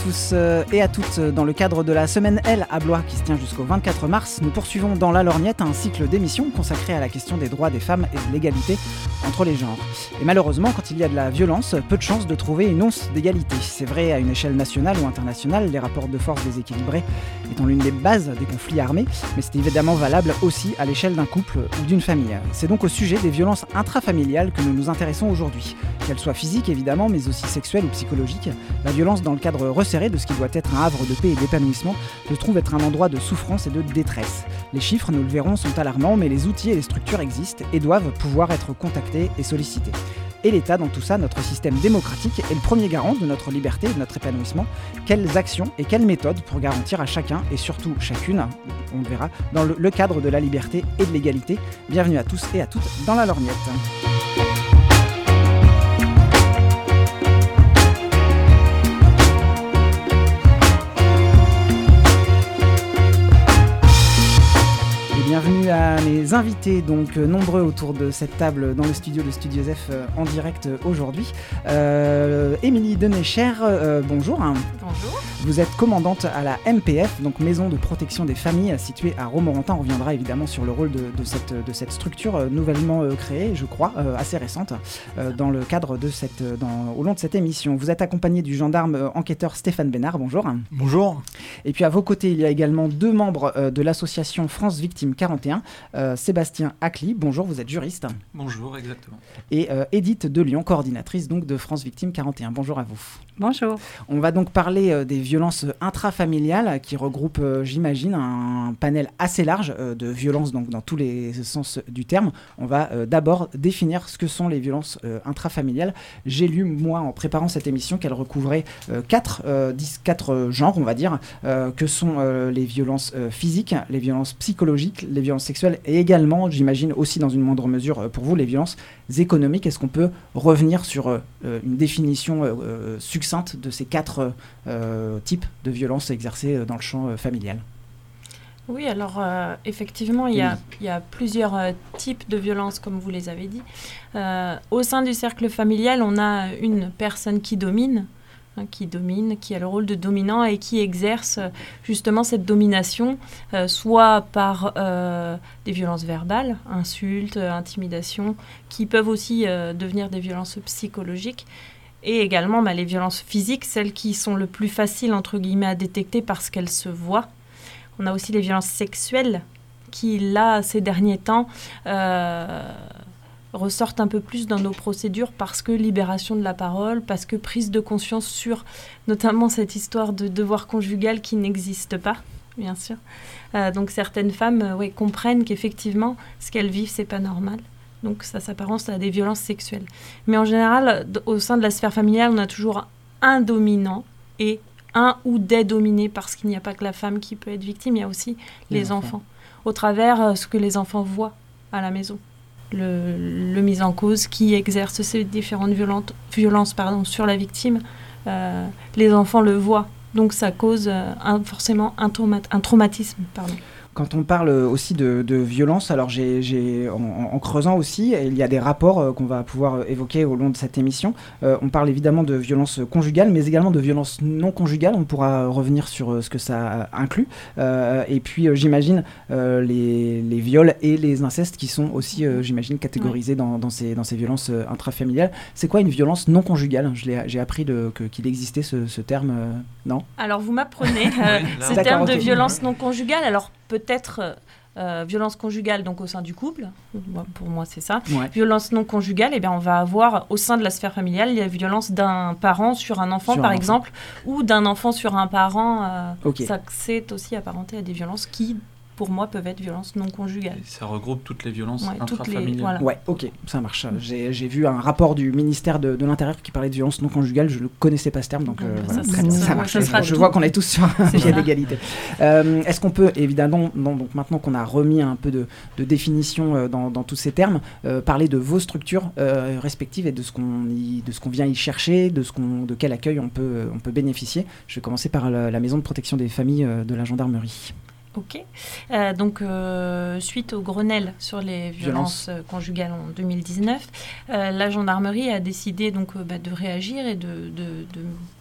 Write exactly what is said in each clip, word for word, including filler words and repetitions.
tous euh, et à toutes. Dans le cadre de la Semaine L à Blois qui se tient jusqu'au vingt-quatre mars, nous poursuivons dans La Lorgnette un cycle d'émissions consacré à la question des droits des femmes et de l'égalité entre les genres. Et malheureusement, quand il y a de la violence, peu de chances de trouver une once d'égalité. C'est vrai à une échelle nationale ou internationale, les rapports de force déséquilibrés étant l'une des bases des conflits armés, mais c'est évidemment valable aussi à l'échelle d'un couple ou d'une famille. C'est donc au sujet des violences intrafamiliales que nous nous intéressons aujourd'hui. Qu'elles soient physiques évidemment, mais aussi sexuelles ou psychologiques, la violence dans le cadre resserré de ce qui doit être un havre de paix et d'épanouissement se trouve être un endroit de souffrance et de détresse. Les chiffres, nous le verrons, sont alarmants, mais les outils et les structures existent et doivent pouvoir être contactés et sollicités. Et l'État, dans tout ça, notre système démocratique, est le premier garant de notre liberté et de notre épanouissement. Quelles actions et quelles méthodes pour garantir à chacun, et surtout chacune, on le verra, dans le, le cadre de la liberté et de l'égalité. Bienvenue à tous et à toutes dans La Lorgnette. Bienvenue à mes invités, donc euh, nombreux autour de cette table dans le studio de Studio F euh, en direct euh, aujourd'hui. Euh, Émilie Denécher, euh, bonjour. Bonjour. Vous êtes commandante à la M P F, donc Maison de protection des familles, située à Romorantin. On reviendra évidemment sur le rôle de, de, cette, de cette structure euh, nouvellement euh, créée, je crois, euh, assez récente, euh, dans le cadre de cette, dans, au long de cette émission. Vous êtes accompagné du gendarme euh, enquêteur Stéphane Bénard, bonjour. Bonjour. Et puis à vos côtés, il y a également deux membres euh, de l'association France Victimes quarante et un, euh, Sébastien Acli, bonjour, vous êtes juriste. Bonjour, exactement. Et euh, Édith Delion, coordinatrice donc de France Victimes quarante et un, bonjour à vous. Bonjour. On va donc parler euh, des violences intrafamiliales qui regroupent, euh, j'imagine, un panel assez large euh, de violences donc, dans tous les sens du terme. On va euh, d'abord définir ce que sont les violences euh, intrafamiliales. J'ai lu, moi, en préparant cette émission, qu'elle recouvrait euh, quatre, euh, dix, quatre euh, genres, on va dire, euh, que sont euh, les violences euh, physiques, les violences psychologiques, les violences sexuelles et également, j'imagine aussi dans une moindre mesure euh, pour vous, les violences économiques. Est-ce qu'on peut revenir sur euh, une définition euh, euh, succincte de ces quatre euh, types de violences exercées dans le champ euh, familial ? Oui, alors euh, effectivement, il y a, il y a plusieurs euh, types de violences, comme vous les avez dit. Euh, au sein du cercle familial, on a une personne qui domine, hein, qui domine, qui a le rôle de dominant et qui exerce euh, justement cette domination, euh, soit par euh, des violences verbales, insultes, euh, intimidations, qui peuvent aussi euh, devenir des violences psychologiques. Et également bah, les violences physiques, celles qui sont le plus faciles entre guillemets à détecter parce qu'elles se voient. On a aussi les violences sexuelles qui, là, ces derniers temps, euh, ressortent un peu plus dans nos procédures parce que libération de la parole, parce que prise de conscience sur notamment cette histoire de devoir conjugal qui n'existe pas, bien sûr. Euh, donc certaines femmes euh, ouais, comprennent qu'effectivement, ce qu'elles vivent, c'est pas normal. Donc ça s'apparence à des violences sexuelles. Mais en général, d- au sein de la sphère familiale, on a toujours un dominant et un ou des dominés, parce qu'il n'y a pas que la femme qui peut être victime, il y a aussi les, les enfants. enfants. Au travers euh, ce que les enfants voient à la maison. Le, le mis en cause qui exerce ces différentes violentes, violences pardon, sur la victime, euh, les enfants le voient. Donc ça cause euh, un, forcément un, trauma- un traumatisme. Pardon. Quand on parle aussi de, de violence, alors j'ai, j'ai, en, en creusant aussi, il y a des rapports euh, qu'on va pouvoir évoquer au long de cette émission. Euh, on parle évidemment de violence conjugale, mais également de violence non conjugale. On pourra revenir sur euh, ce que ça inclut. Euh, et puis, euh, j'imagine, euh, les, les viols et les incestes qui sont aussi, euh, j'imagine, catégorisés ouais. dans, dans, ces, dans ces violences euh, intrafamiliales. C'est quoi une violence non conjugale ? Je l'ai, J'ai appris de, que, qu'il existait ce, ce terme, euh, non ? Alors, vous m'apprenez euh, oui, ce terme de okay. violence non conjugale. Alors, peut-être euh, violence conjugale donc au sein du couple, pour moi c'est ça. Ouais. Violence non conjugale, eh bien, on va avoir au sein de la sphère familiale la violence d'un parent sur un enfant sur par un exemple, enfant. Ou d'un enfant sur un parent. Euh, okay. Ça c'est aussi apparenté à des violences qui, pour moi, peuvent être violences non conjugales. Et ça regroupe toutes les violences ouais, intrafamiliales. Toutes les, voilà. Ouais, ok, ça marche. J'ai, j'ai vu un rapport du ministère de, de l'Intérieur qui parlait de violences non conjugales. Je ne connaissais pas ce terme, donc euh, bah, voilà, ça, très bien, ça, ça marche. Ça je tout. vois qu'on est tous sur un pied d'égalité. Euh, est-ce qu'on peut, évidemment, non, donc maintenant qu'on a remis un peu de, de définition euh, dans, dans tous ces termes, euh, parler de vos structures euh, respectives et de ce qu'on y, de ce qu'on vient y chercher, de ce qu'on, de quel accueil on peut, on peut bénéficier. Je vais commencer par la, la maison de protection des familles euh, de la gendarmerie. Ok. Euh, donc, euh, suite au Grenelle sur les violences Violence. conjugales en deux mille dix-neuf, euh, la gendarmerie a décidé donc, euh, bah, de réagir et de, de, de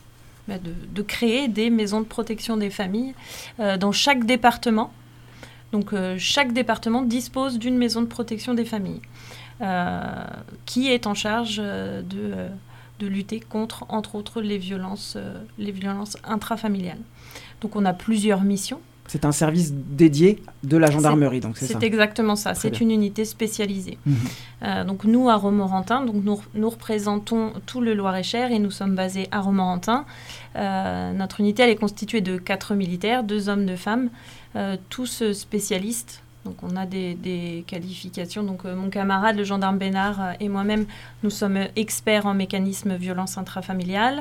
bah, de, de créer des maisons de protection des familles euh, dans chaque département. Donc euh, chaque département dispose d'une maison de protection des familles euh, qui est en charge euh, de, euh, de lutter contre, entre autres, les violences, euh, les violences intrafamiliales. Donc on a plusieurs missions. C'est un service dédié de la gendarmerie, c'est, donc c'est, c'est ça. C'est exactement ça. Très c'est bien. une unité spécialisée. Mmh. Euh, donc nous, à Romorantin, donc nous, nous représentons tout le Loir-et-Cher et nous sommes basés à Romorantin. Euh, notre unité, elle est constituée de quatre militaires, deux hommes, deux femmes, euh, tous spécialistes. Donc on a des, des qualifications. Donc euh, mon camarade, le gendarme Bénard, euh, et moi-même, nous sommes experts en mécanisme violence intrafamiliale.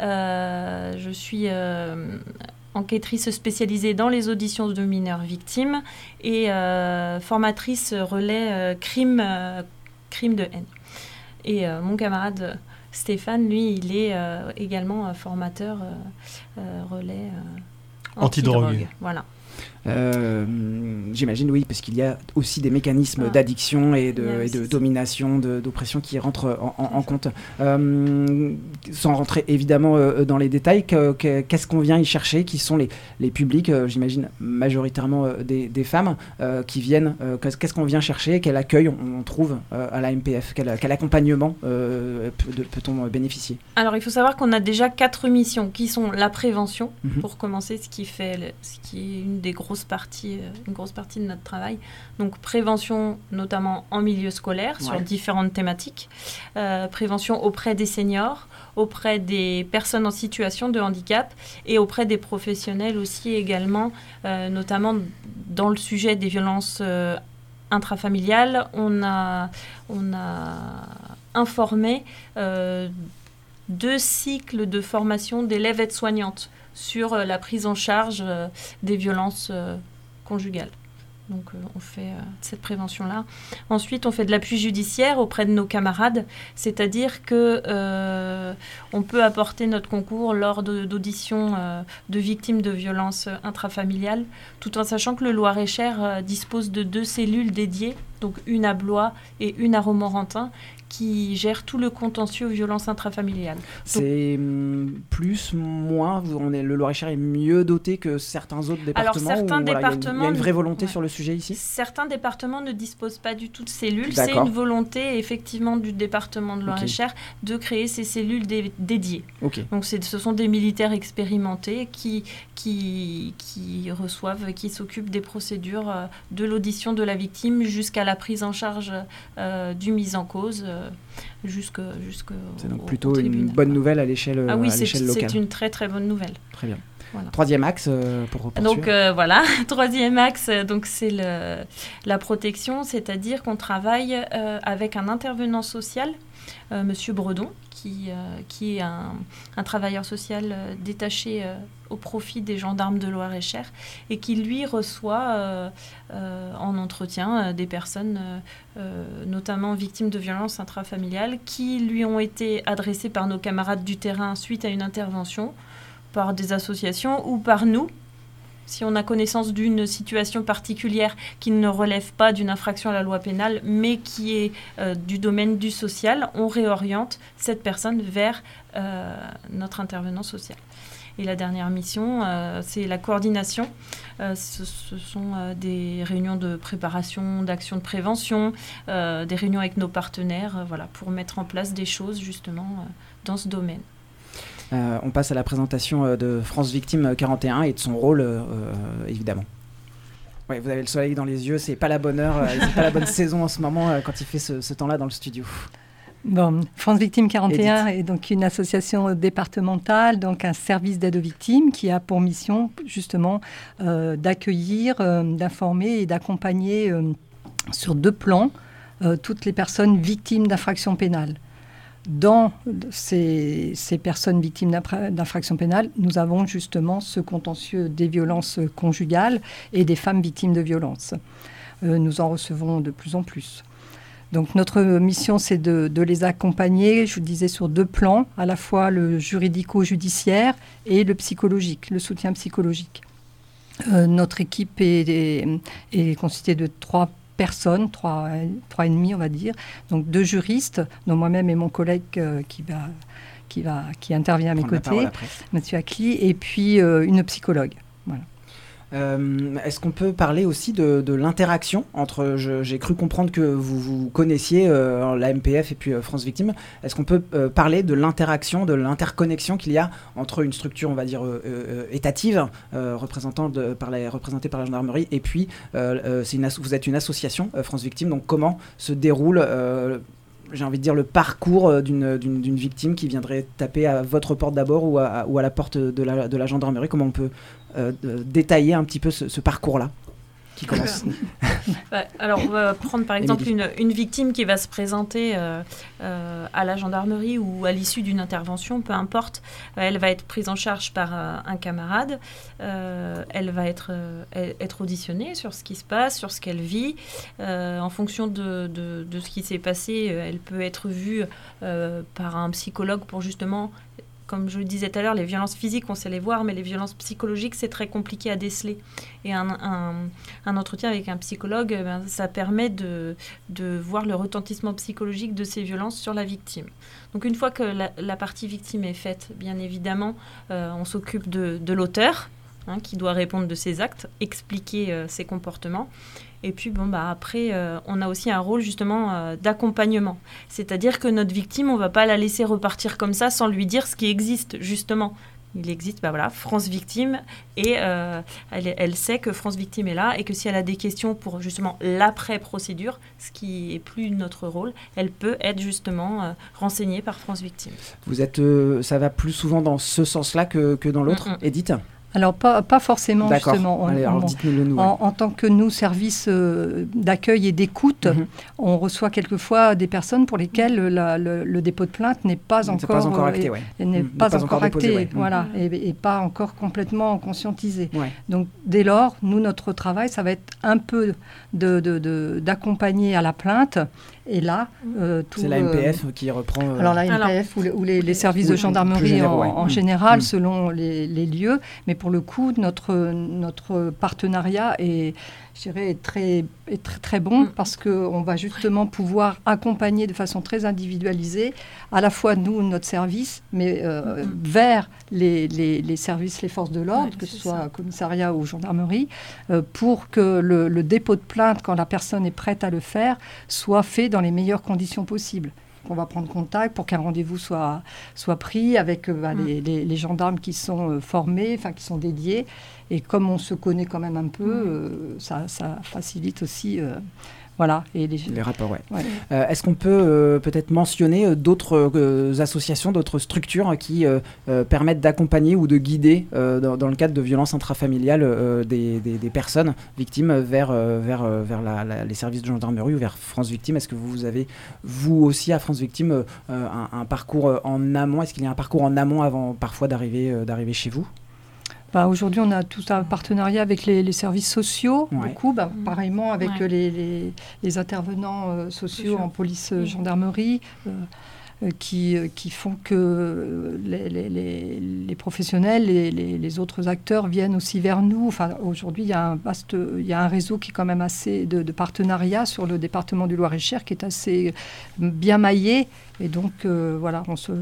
Euh, je suis... Euh, enquêtrice spécialisée dans les auditions de mineurs victimes et euh, formatrice relais euh, crime, euh, crime de haine. Et euh, mon camarade Stéphane, lui, il est euh, également euh, formateur euh, euh, relais euh, antidrogue. Antidrogue. Voilà. Euh, j'imagine, oui, parce qu'il y a aussi des mécanismes Ah. d'addiction et de, et de ça. domination, de, d'oppression qui rentrent en, en, en compte. Euh, sans rentrer évidemment euh, dans les détails, que, que, qu'est-ce qu'on vient y chercher? Qui sont les, les publics, euh, j'imagine majoritairement euh, des, des femmes euh, qui viennent, euh, qu'est-ce qu'on vient chercher? Quel accueil on, on trouve euh, à la M P F? Quel, quel accompagnement euh, peut, peut-on bénéficier? Alors, il faut savoir qu'on a déjà quatre missions qui sont la prévention, Mm-hmm. pour commencer, ce qui, fait le, ce qui est une des grosses parties, une grosse partie de notre travail. Donc, prévention, notamment en milieu scolaire, sur Ouais. différentes thématiques. Euh, prévention auprès des seniors, auprès des personnes en situation de handicap et auprès des professionnels aussi également, euh, notamment dans le sujet des violences euh, intrafamiliales. On a, on a informé euh, deux cycles de formation d'élèves aides-soignantes sur euh, la prise en charge euh, des violences euh, conjugales. Donc euh, on fait euh, cette prévention-là. Ensuite, on fait de l'appui judiciaire auprès de nos camarades, c'est-à-dire que euh, on peut apporter notre concours lors de, d'auditions euh, de victimes de violences intrafamiliales, tout en sachant que le Loir-et-Cher euh, dispose de deux cellules dédiées, donc une à Blois et une à Romorantin, qui gère tout le contentieux violences intrafamiliales. C'est hum, plus, moins, on est, le Loir-et-Cher est mieux doté que certains autres départements? Alors, certains ou, voilà, départements... il y a une, il y a une vraie volonté ouais. sur le sujet ici? Certains départements ne disposent pas du tout de cellules. D'accord. C'est une volonté, effectivement, du département de Loir-et-Cher okay. de créer ces cellules dé- dédiées. Okay. Donc, c'est, ce sont des militaires expérimentés qui, qui, qui reçoivent, qui s'occupent des procédures euh, de l'audition de la victime jusqu'à la prise en charge euh, du mis en cause. Euh, Jusque, jusque c'est donc au, plutôt au une bonne nouvelle à l'échelle, ah oui, à l'échelle c'est, locale. C'est une très très bonne nouvelle. Très bien. Voilà. Troisième axe euh, pour poursuivre. Donc euh, voilà, troisième axe, donc c'est le, la protection, c'est-à-dire qu'on travaille euh, avec un intervenant social, euh, Monsieur Bredon, qui, euh, qui est un, un travailleur social euh, détaché euh, au profit des gendarmes de Loir-et-Cher et qui lui reçoit euh, euh, en entretien euh, des personnes euh, euh, notamment victimes de violences intrafamiliales qui lui ont été adressées par nos camarades du terrain suite à une intervention, par des associations ou par nous, si on a connaissance d'une situation particulière qui ne relève pas d'une infraction à la loi pénale, mais qui est euh, du domaine du social, on réoriente cette personne vers euh, notre intervenant social. Et la dernière mission, euh, c'est la coordination. Euh, ce, ce sont euh, des réunions de préparation, d'actions de prévention, euh, des réunions avec nos partenaires, euh, voilà, pour mettre en place des choses justement euh, dans ce domaine. Euh, on passe à la présentation euh, de France Victime quarante et un et de son rôle, euh, euh, évidemment. Ouais, vous avez le soleil dans les yeux, c'est pas la bonne heure, euh, c'est pas la bonne saison en ce moment euh, quand il fait ce, ce temps-là dans le studio. Bon, France Victime quarante et un Edith. Est donc une association départementale, donc un service d'aide aux victimes qui a pour mission justement euh, d'accueillir, euh, d'informer et d'accompagner euh, sur deux plans euh, toutes les personnes victimes d'infractions pénales. Dans ces, ces personnes victimes d'infractions pénales, nous avons justement ce contentieux des violences conjugales et des femmes victimes de violences. Euh, nous en recevons de plus en plus. Donc notre mission, c'est de, de les accompagner, je vous le disais, sur deux plans, à la fois le juridico-judiciaire et le psychologique, le soutien psychologique. Euh, notre équipe est, est, est constituée de trois personnes, trois, trois et demi, on va dire, donc deux juristes, dont moi-même et mon collègue euh, qui, va, qui, va, qui intervient à mes côtés, Mathieu Acli, et puis euh, une psychologue. Voilà. Euh, est-ce qu'on peut parler aussi de, de l'interaction entre, je, j'ai cru comprendre que vous, vous connaissiez euh, la M P F et puis euh, France Victimes, est-ce qu'on peut euh, parler de l'interaction, de l'interconnexion qu'il y a entre une structure, on va dire, euh, euh, étative, euh, représentant de, par la, représentée par la gendarmerie, et puis euh, euh, c'est une asso- vous êtes une association, euh, France Victimes, donc comment se déroule euh, j'ai envie de dire le parcours d'une, d'une, d'une victime qui viendrait taper à votre porte d'abord ou à, ou à la porte de la, de la gendarmerie. Comment on peut euh, détailler un petit peu ce, ce parcours-là qui commence. Ouais, alors, on va prendre par exemple une, une victime qui va se présenter euh, euh, à la gendarmerie ou à l'issue d'une intervention, peu importe. Elle va être prise en charge par euh, un camarade. Euh, elle va être, euh, être auditionnée sur ce qui se passe, sur ce qu'elle vit. Euh, en fonction de, de, de ce qui s'est passé, elle peut être vue euh, par un psychologue pour justement... Comme je le disais tout à l'heure, les violences physiques, on sait les voir, mais les violences psychologiques, c'est très compliqué à déceler. Et un, un, un entretien avec un psychologue, ben, ça permet de, de voir le retentissement psychologique de ces violences sur la victime. Donc une fois que la, la partie victime est faite, bien évidemment, euh, on s'occupe de, de l'auteur, hein, qui doit répondre de ses actes, expliquer euh, ses comportements. Et puis, bon, bah, après, euh, on a aussi un rôle, justement, euh, d'accompagnement. C'est-à-dire que notre victime, on ne va pas la laisser repartir comme ça sans lui dire ce qui existe, justement. Il existe, bah voilà, France Victime, et euh, elle, elle sait que France Victime est là, et que si elle a des questions pour, justement, l'après-procédure, ce qui n'est plus notre rôle, elle peut être, justement, euh, renseignée par France Victime. Vous êtes, euh, ça va plus souvent dans ce sens-là que, que dans l'autre, mm-hmm. Edith ? Alors, pas, pas forcément, D'accord. justement. On, Allez, alors, on, dites-nous-le nous. En, en tant que nous, service euh, d'accueil et d'écoute, mm-hmm. on reçoit quelquefois des personnes pour lesquelles la, le, le dépôt de plainte n'est pas encore, pas encore acté. Ouais. Et, n'est mmh. pas, pas encore, encore acté, déposé, ouais. voilà, mmh. et, et pas encore complètement conscientisé. Ouais. Donc, dès lors, nous, notre travail, ça va être un peu de, de, de, d'accompagner à la plainte. Et là, euh, tout, c'est la M P F euh, qui reprend. Euh... Alors la M P F alors, ou, ou les, les services oui, de gendarmerie généraux, en, ouais. en mmh. général, mmh. selon les, les lieux. Mais pour le coup, notre notre partenariat est, je dirais, est très est très très bon mmh. parce que on va justement pouvoir accompagner de façon très individualisée, à la fois nous notre service, mais euh, mmh. vers les, les les services, les forces de l'ordre, ouais, que ce soit ça. Commissariat ou gendarmerie, euh, pour que le, le dépôt de plainte, quand la personne est prête à le faire, soit fait dans les meilleures conditions possibles. On va prendre contact pour qu'un rendez-vous soit, soit pris avec euh, bah, mmh. les, les, les gendarmes qui sont euh, formés, enfin qui sont dédiés. Et comme on se connaît quand même un peu, mmh. euh, ça, ça facilite aussi... Euh, Voilà, et les, les rapports, ouais. ouais. Euh, est-ce qu'on peut euh, peut-être mentionner euh, d'autres euh, associations, d'autres structures qui euh, euh, permettent d'accompagner ou de guider euh, dans, dans le cadre de violences intrafamiliales euh, des, des, des personnes victimes vers, euh, vers, euh, vers la, la, les services de gendarmerie ou vers France Victime ? Est-ce que vous avez, vous aussi, à France Victime, euh, un, un parcours en amont ? Est-ce qu'il y a un parcours en amont avant parfois d'arriver, euh, d'arriver chez vous ? Bah, aujourd'hui, on a tout un partenariat avec les, les services sociaux, ouais. beaucoup, bah, mmh. pareillement avec ouais. les, les, les intervenants euh, sociaux Social. en police euh, mmh. gendarmerie, euh, euh, qui, euh, qui font que les, les, les, les professionnels, les, les, les autres acteurs viennent aussi vers nous. Enfin, aujourd'hui, il y a un vaste, il y a un réseau qui est quand même assez de, de partenariats sur le département du Loir-et-Cher, qui est assez bien maillé. Et donc, euh, voilà, on se...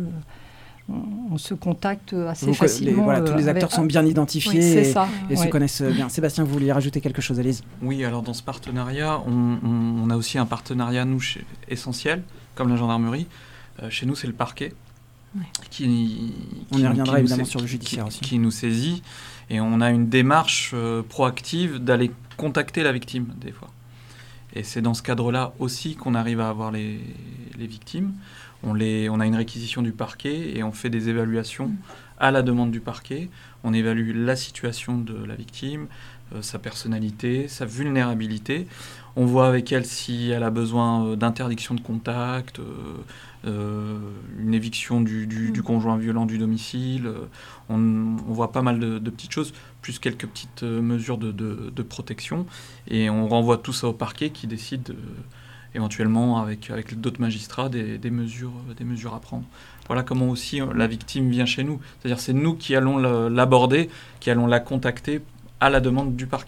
on se contacte assez vous, facilement. Les, voilà, tous les acteurs avec... sont bien identifiés oui, et, ça. et ouais. se connaissent bien. Sébastien, vous vouliez rajouter quelque chose, allez-y. Oui, alors dans ce partenariat, on, on, on a aussi un partenariat, nous, chez, essentiel, comme la gendarmerie. Euh, chez nous, c'est le parquet. Ouais. Qui, qui, on y reviendra évidemment sa... sur le judiciaire qui, aussi. Qui nous saisit. Et on a une démarche euh, proactive d'aller contacter la victime, des fois. Et c'est dans ce cadre-là aussi qu'on arrive à avoir les, les victimes. On, les, on a une réquisition du parquet et on fait des évaluations mmh. à la demande du parquet. On évalue la situation de la victime, euh, sa personnalité, sa vulnérabilité. On voit avec elle si elle a besoin euh, d'interdiction de contact, euh, euh, une éviction du, du, mmh. du conjoint violent du domicile. Euh, on, on voit pas mal de, de petites choses, plus quelques petites euh, mesures de, de, de protection. Et on renvoie tout ça au parquet qui décide... Euh, éventuellement avec, avec d'autres magistrats, des, des, mesures, des mesures à prendre. Voilà comment aussi la victime vient chez nous. C'est-à-dire c'est nous qui allons l'aborder, qui allons la contacter à la demande du parquet.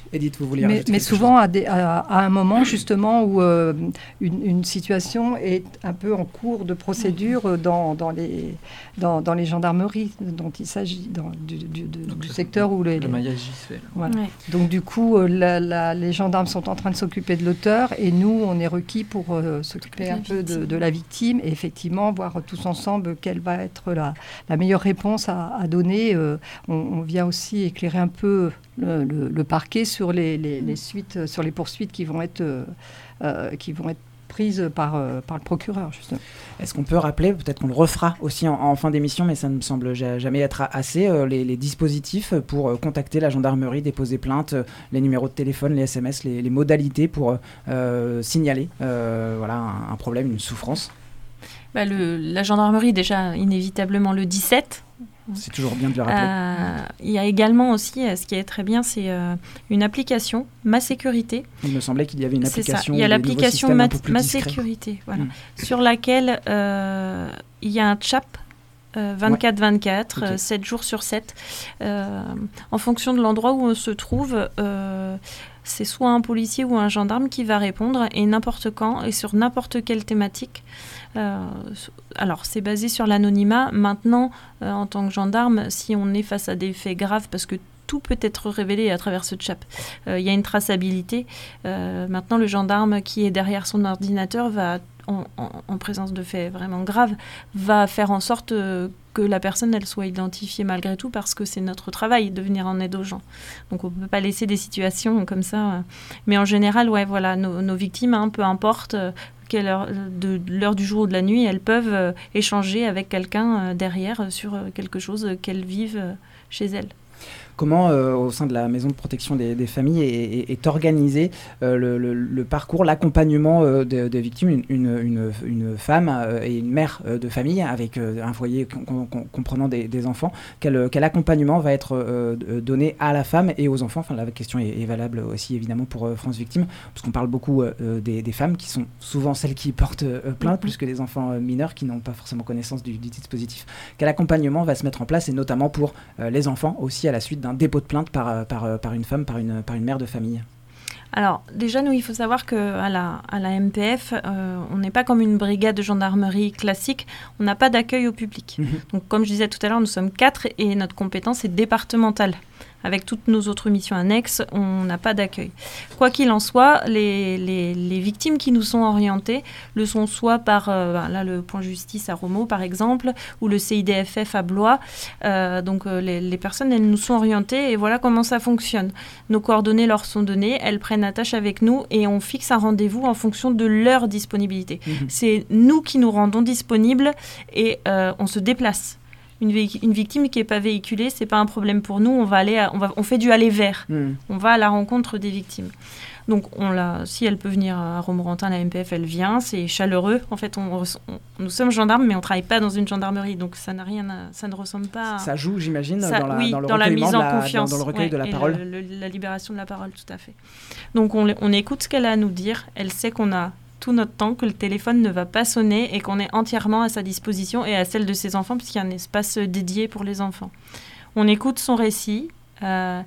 Edith, vous vouliez Mais, rajouter mais quelque souvent chose à, des, à, à un moment justement où euh, une, une situation est un peu en cours de procédure dans, dans, les, dans, dans les gendarmeries dont il s'agit, dans, du, du, du, du le, secteur où les... Le maillage j'y se fait. Voilà. Ouais. Donc du coup, euh, la, la, les gendarmes sont en train de s'occuper de l'auteur et nous, on est requis pour euh, s'occuper un peu de, de la victime et effectivement voir tous ensemble quelle va être la, la meilleure réponse à, à donner. Euh, on, on vient aussi éclairer un peu le, le, le parquet sur les, les, les suites, sur les poursuites qui vont être, euh, qui vont être prises par, euh, par le procureur, justement. Est-ce qu'on peut rappeler, peut-être qu'on le refera aussi en, en fin d'émission, mais ça ne me semble ja- jamais être assez, euh, les, les dispositifs pour euh, contacter la gendarmerie, déposer plainte, euh, les numéros de téléphone, les S M S, les, les modalités pour euh, signaler euh, voilà, un, un problème, une souffrance. Bah, le, la gendarmerie, déjà, inévitablement le dix-sept. C'est toujours bien de le rappeler. Euh, il y a également aussi, ce qui est très bien, c'est euh, une application, Ma Sécurité. Il me semblait qu'il y avait une C'est application. ça. Il y a l'application Ma, Ma discret. Sécurité, voilà, Mm. sur laquelle euh, il y a un chat euh, vingt-quatre vingt-quatre, Ouais. Okay. euh, sept jours sur sept. Euh, en fonction de l'endroit où on se trouve, euh, c'est soit un policier ou un gendarme qui va répondre, et n'importe quand, et sur n'importe quelle thématique. Euh, alors, c'est basé sur l'anonymat. Maintenant, euh, en tant que gendarme, si on est face à des faits graves, parce que tout peut être révélé à travers ce chat, il euh, y a une traçabilité. Euh, maintenant, le gendarme qui est derrière son ordinateur va, en, en, en présence de faits vraiment graves, va faire en sorte euh, que la personne elle soit identifiée malgré tout, parce que c'est notre travail de venir en aide aux gens. Donc, on ne peut pas laisser des situations comme ça. Mais en général, ouais, voilà, nos, nos victimes, hein, peu importe... Euh, quelle heure, de, de l'heure du jour ou de la nuit, elles peuvent euh, échanger avec quelqu'un euh, derrière euh, sur euh, quelque chose euh, qu'elles vivent euh, chez elles. Comment, euh, au sein de la maison de protection des, des familles, est, est, est organisé euh, le, le, le parcours, l'accompagnement euh, des de victimes, une, une, une, une femme euh, et une mère euh, de famille avec euh, un foyer com- com- comprenant des, des enfants. Quel, quel accompagnement va être euh, donné à la femme et aux enfants? Enfin, la question est, est valable aussi évidemment pour euh, France Victimes, parce qu'on parle beaucoup euh, des, des femmes qui sont souvent celles qui portent euh, plainte, mmh. plus que des enfants euh, mineurs qui n'ont pas forcément connaissance du, du dispositif. Quel accompagnement va se mettre en place, et notamment pour euh, les enfants aussi, à la suite d'un dépôt de plainte par, par, par une femme, par une, par une mère de famille? Alors, déjà, nous, il faut savoir qu'à la, à la M P F, euh, on n'est pas comme une brigade de gendarmerie classique, on n'a pas d'accueil au public. Mmh. Donc, comme je disais tout à l'heure, nous sommes quatre et notre compétence est départementale. Avec toutes nos autres missions annexes, on n'a pas d'accueil. Quoi qu'il en soit, les, les, les victimes qui nous sont orientées le sont soit par euh, ben là, le point justice à Romaux, par exemple, ou le C I D F F à Blois. Euh, donc, euh, les, les personnes, elles nous sont orientées et voilà comment ça fonctionne. Nos coordonnées leur sont données, elles prennent attache avec nous et on fixe un rendez-vous en fonction de leur disponibilité. Mmh. C'est nous qui nous rendons disponibles et euh, on se déplace. Une, véhic- une victime qui n'est pas véhiculée, ce n'est pas un problème pour nous. On, va aller à, on, va, on fait du aller vers. Mmh. On va à la rencontre des victimes. Donc, on la, si elle peut venir à Romorantin, la M P F, elle vient. C'est chaleureux. En fait, on, on, nous sommes gendarmes, mais on ne travaille pas dans une gendarmerie. Donc, ça, n'a rien à, ça ne ressemble pas à... Ça joue, j'imagine, ça, dans, la, oui, dans, le dans la mise en la, confiance. Dans, dans le recueil ouais, de la et parole. Le, le, la libération de la parole, tout à fait. Donc, on, on écoute ce qu'elle a à nous dire. Elle sait qu'on a tout notre temps, que le téléphone ne va pas sonner et qu'on est entièrement à sa disposition et à celle de ses enfants, puisqu'il y a un espace dédié pour les enfants. On écoute son récit. Euh,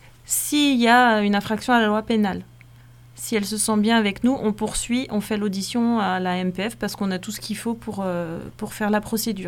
s'il y a une infraction à la loi pénale, si elle se sent bien avec nous, on poursuit, on fait l'audition à la M P F parce qu'on a tout ce qu'il faut pour, euh, pour faire la procédure.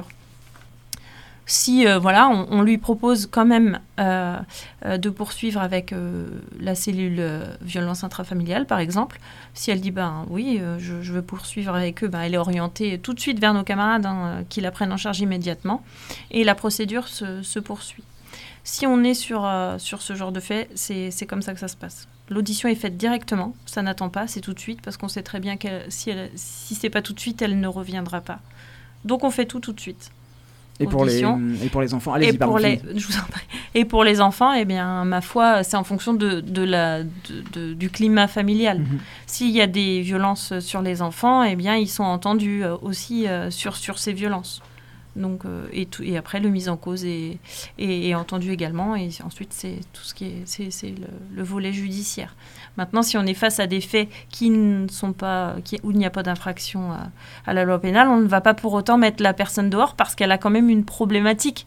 Si euh, voilà, on, on lui propose quand même euh, euh, de poursuivre avec euh, la cellule euh, violence intrafamiliale, par exemple, si elle dit ben oui, euh, je, je veux poursuivre avec eux, ben, elle est orientée tout de suite vers nos camarades hein, qui la prennent en charge immédiatement, et la procédure se, se poursuit. Si on est sur, euh, sur ce genre de fait, c'est, c'est comme ça que ça se passe. L'audition est faite directement, ça n'attend pas, c'est tout de suite, parce qu'on sait très bien que si, elle, si c'est pas tout de suite, elle ne reviendra pas. Donc on fait tout tout de suite. Et pour, les, et pour les enfants, allez-y, et pour les, je vous en prie. Et pour les enfants, eh bien, ma foi, c'est en fonction de, de la, de, de, du climat familial. Mm-hmm. S'il y a des violences sur les enfants, eh bien, ils sont entendus aussi euh, sur, sur ces violences. Donc, euh, et, tout, et après, le mise en cause est, est, est entendu également. Et ensuite, c'est tout ce qui est, c'est, c'est le, le volet judiciaire. Maintenant, si on est face à des faits qui ne sont pas, qui, où il n'y a pas d'infraction à, à la loi pénale, on ne va pas pour autant mettre la personne dehors parce qu'elle a quand même une problématique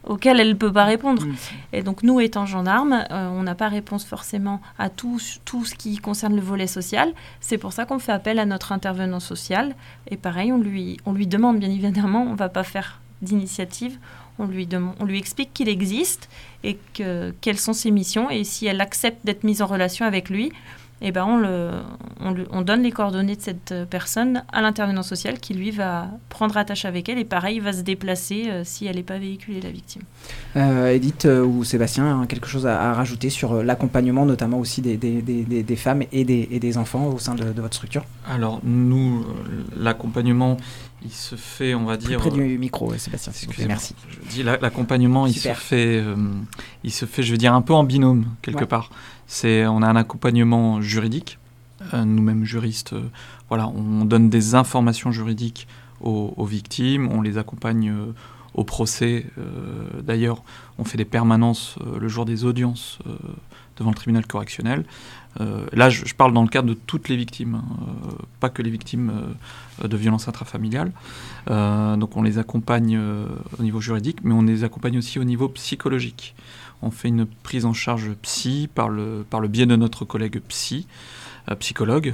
auxquelles elle ne peut pas répondre. Mmh. Et donc, nous, étant gendarmes, euh, on n'a pas réponse forcément à tout, tout ce qui concerne le volet social. C'est pour ça qu'on fait appel à notre intervenant social. Et pareil, on lui, on lui demande, bien évidemment, on ne va pas faire d'initiative. On lui, dem- on lui explique qu'il existe et que, quelles sont ses missions. Et si elle accepte d'être mise en relation avec lui, eh ben on, le, on, le, on donne les coordonnées de cette personne à l'intervenant social qui, lui, va prendre attache avec elle et pareil, va se déplacer euh, si elle n'est pas véhiculée, la victime. Euh, Edith euh, ou Sébastien, quelque chose à, à rajouter sur l'accompagnement, notamment aussi des, des, des, des femmes et des, et des enfants au sein de, de votre structure ? Alors, nous, l'accompagnement, il se fait, on va dire... Plus près du micro, Sébastien, s'il vous plaît, merci. Je dis, l'accompagnement, il se, fait, euh, il se fait, je veux dire, un peu en binôme, quelque ouais. part. C'est, on a un accompagnement juridique, euh, nous-mêmes juristes, euh, voilà, on donne des informations juridiques aux, aux victimes, on les accompagne euh, au procès. Euh, d'ailleurs, on fait des permanences euh, le jour des audiences euh, devant le tribunal correctionnel. Euh, là, je, je parle dans le cadre de toutes les victimes, hein, euh, pas que les victimes euh, de violences intrafamiliales. Euh, donc on les accompagne euh, au niveau juridique, mais on les accompagne aussi au niveau psychologique. On fait une prise en charge psy par le, par le biais de notre collègue psy, euh, psychologue,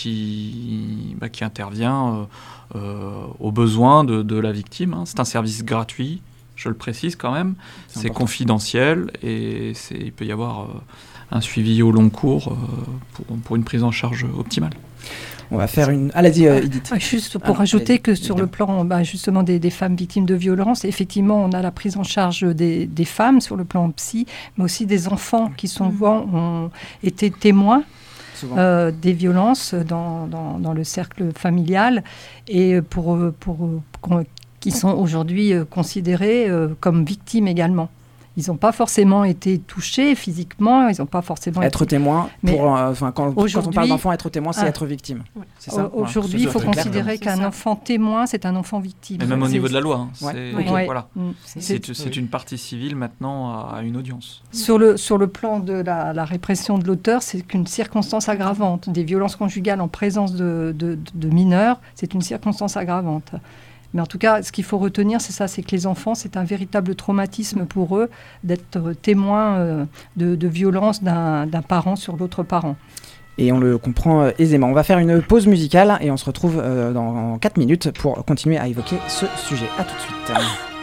qui, bah, qui intervient euh, euh, aux besoins de, de la victime. Hein. C'est un service gratuit, je le précise quand même. C'est, c'est confidentiel et c'est, il peut y avoir euh, un suivi au long cours euh, pour, pour une prise en charge optimale. On va faire une... Allez-y, euh, Edith. Juste pour ah, rajouter que sur le plan bah, justement des, des femmes victimes de violences, effectivement, on a la prise en charge des, des femmes sur le plan psy, mais aussi des enfants qui souvent ont été témoins euh, des violences dans, dans, dans le cercle familial et pour, pour, pour, qui sont aujourd'hui considérés euh, comme victimes également. Ils n'ont pas forcément été touchés physiquement, ils n'ont pas forcément être été... témoin. Pour, euh, quand, quand on parle d'enfant, être témoin, c'est ah, être victime. Ouais. C'est ça. Aujourd'hui, il faut considérer qu'un ça. enfant témoin, c'est un enfant victime. Et même au c'est... niveau de la loi. Hein. Ouais. C'est... Okay. Ouais. Voilà. Mmh. C'est, c'est, c'est oui. une partie civile maintenant à une audience. Sur le, sur le plan de la, la répression de l'auteur, c'est qu'une circonstance aggravante. Des violences conjugales en présence de, de, de mineurs, c'est une circonstance aggravante. Mais en tout cas, ce qu'il faut retenir, c'est ça, c'est que les enfants, c'est un véritable traumatisme pour eux d'être témoins euh, de, de violences d'un, d'un parent sur l'autre parent. Et on le comprend euh, aisément. On va faire une pause musicale et on se retrouve euh, dans quatre minutes pour continuer à évoquer ce sujet. À tout de suite.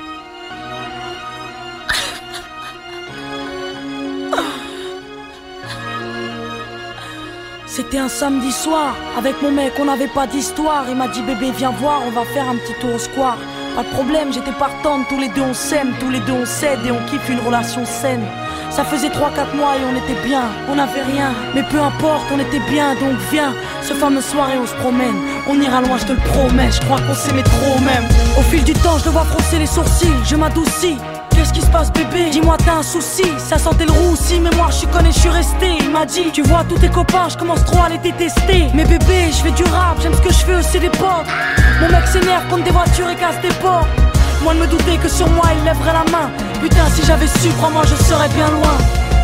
C'était un samedi soir, avec mon mec on n'avait pas d'histoire. Il m'a dit bébé viens voir, on va faire un petit tour au square. Pas de problème, j'étais partante, tous les deux on s'aime, tous les deux on cède et on kiffe une relation saine. Ça faisait trois quatre mois et on était bien, on n'avait rien, mais peu importe, on était bien, donc viens. Ce fameux soir et on se promène, on ira loin je te le promets, je crois qu'on s'aimait trop même. Au fil du temps je le vois froncer les sourcils, je m'adoucis. Qu'est-ce qui se passe bébé? Dis-moi t'as un souci. Ça sentait le roussi mais moi je suis connu, je suis resté. Il m'a dit tu vois tous tes copains je commence trop à les détester. Mais bébé je fais du rap, j'aime ce que je fais aussi des potes. Mon mec s'énerve contre des voitures et casse des portes. Moi de me douter que sur moi il lèverait la main. Putain si j'avais su, crois-moi je serais bien loin.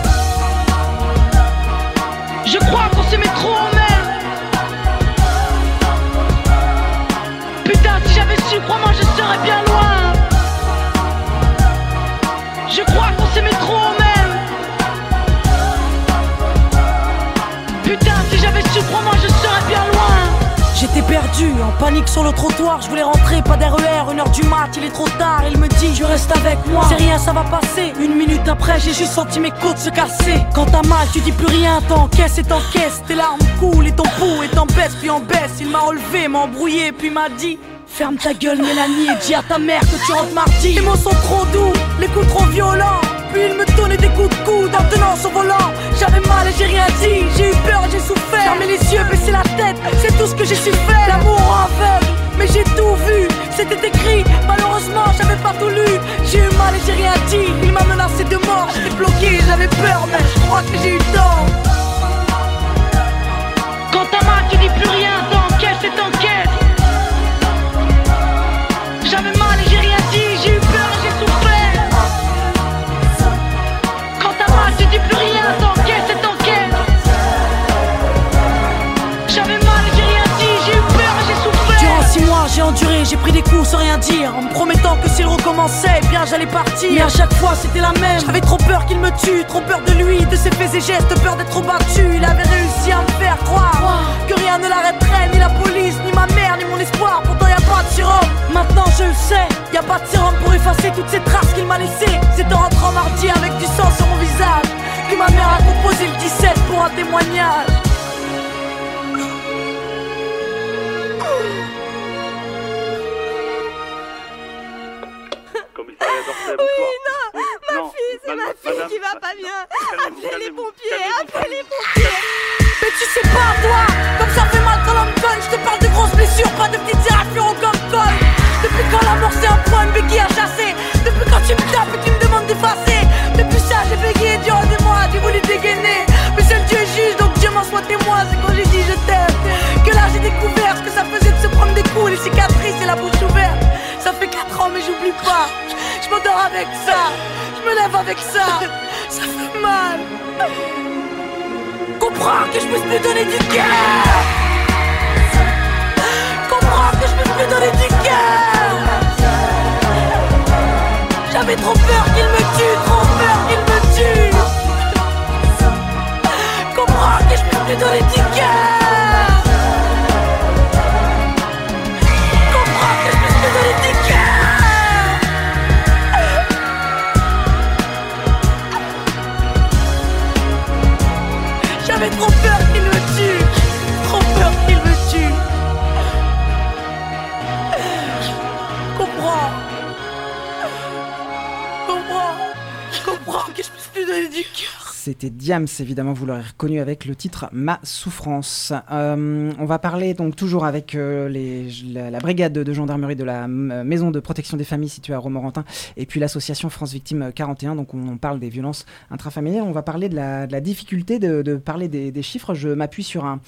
Je crois qu'on s'aimait trop même. Putain si j'avais su, crois-moi je serais bien loin. Je crois qu'on s'aimait trop même. Putain si j'avais su, crois-moi je serais bien loin. J'étais perdu, en panique sur le trottoir. Je voulais rentrer, pas d'R E R, une heure du mat, il est trop tard. Il me dit, tu restes avec moi, c'est rien, ça va passer. Une minute après, j'ai juste senti mes côtes se casser. Quand t'as mal, tu dis plus rien, t'encaisses et t'encaisses. Tes larmes coulent et ton pouls et t'en baisse puis en baisse. Il m'a relevé, m'a embrouillé, puis m'a dit ferme ta gueule Mélanie et dis à ta mère que tu rentres mardi. Les mots sont trop doux, les coups trop violents. Puis il me donnait des coups de coude en tenant son volant. J'avais mal et j'ai rien dit, j'ai eu peur et j'ai souffert. Fermer les yeux, baisser la tête, c'est tout ce que j'ai su faire. L'amour aveugle, mais j'ai tout vu. C'était écrit, malheureusement j'avais pas tout lu. J'ai eu mal et j'ai rien dit, il m'a menacé de mort. J'étais bloqué, j'avais peur mais je crois que j'ai eu tort. Quand t'as mal tu dis plus rien, t'encaisses et t'encaisses. J'avais mal et j'ai rien dit, j'ai eu peur et j'ai souffert. Quand t'as mal, tu dis plus rien, t'encaisses et t'encaisses. J'avais mal et j'ai rien dit, j'ai eu peur et j'ai souffert. Durant six mois, j'ai enduré, j'ai pris des coups sans rien dire, en me promettant que s'il recommençait, eh bien j'allais partir. Mais à chaque fois c'était la même, j'avais trop peur qu'il me tue, trop peur de lui, de ses faits et gestes, peur d'être battu. Il avait réussi à me faire croire que rien ne l'arrêterait, ni la police, ni ma mère, ni mon espoir. Pourtant y a pas de sérum, maintenant je le sais, y a pas de sérum pour effacer toutes ces traces qu'il m'a laissées. C'est en rentrant mardi avec du sang sur mon visage que ma mère a composé le dix-sept pour un témoignage. Oui, non, oui, ma non, fille, c'est ma fille madame, qui va pas bien. Appelez les pompiers, appelez les pompiers. Mais tu sais pas, toi, comme ça fait mal quand l'on me cogne. Je te parle de grosses blessures, pas de petites éraflures comme colle. Depuis quand la mort c'est un point, une béquille à chasser. Depuis quand tu me tapes et tu me demandes d'effacer. Depuis ça j'ai bégayé durant des mois, j'ai voulu dégainer. Mais seul Dieu est juge, donc Dieu m'en soit témoin. C'est quand j'ai dit je t'aime que là j'ai découvert ce que ça faisait de se prendre des coups, les cicatrices et la bouche ouverte. Ça fait quatre ans mais j'oublie pas. Je m'endors avec ça, je me lève avec ça, ça fait mal. Comprends que je puisse plus donner du cœur. Comprends que je puisse plus donner du cœur. J'avais trop peur qu'il me tue, trop peur qu'il me tue. Comprends que je puisse plus donner du cœur. Comprends que je puisse plus donner du cœur. J'avais trop peur qu'il me tue, trop peur qu'il me tue. Comprends, comprends, comprends que je puisse plus donner du cœur. C'était Diams, évidemment, vous l'aurez reconnu avec le titre Ma Souffrance. Euh, on va parler donc toujours avec euh, les, la, la brigade de gendarmerie de la m- maison de protection des familles située à Romorantin et puis l'association France Victimes quarante et un. Donc on, on parle des violences intrafamiliales. On va parler de la, de la difficulté de, de parler des, des chiffres. Je m'appuie sur un,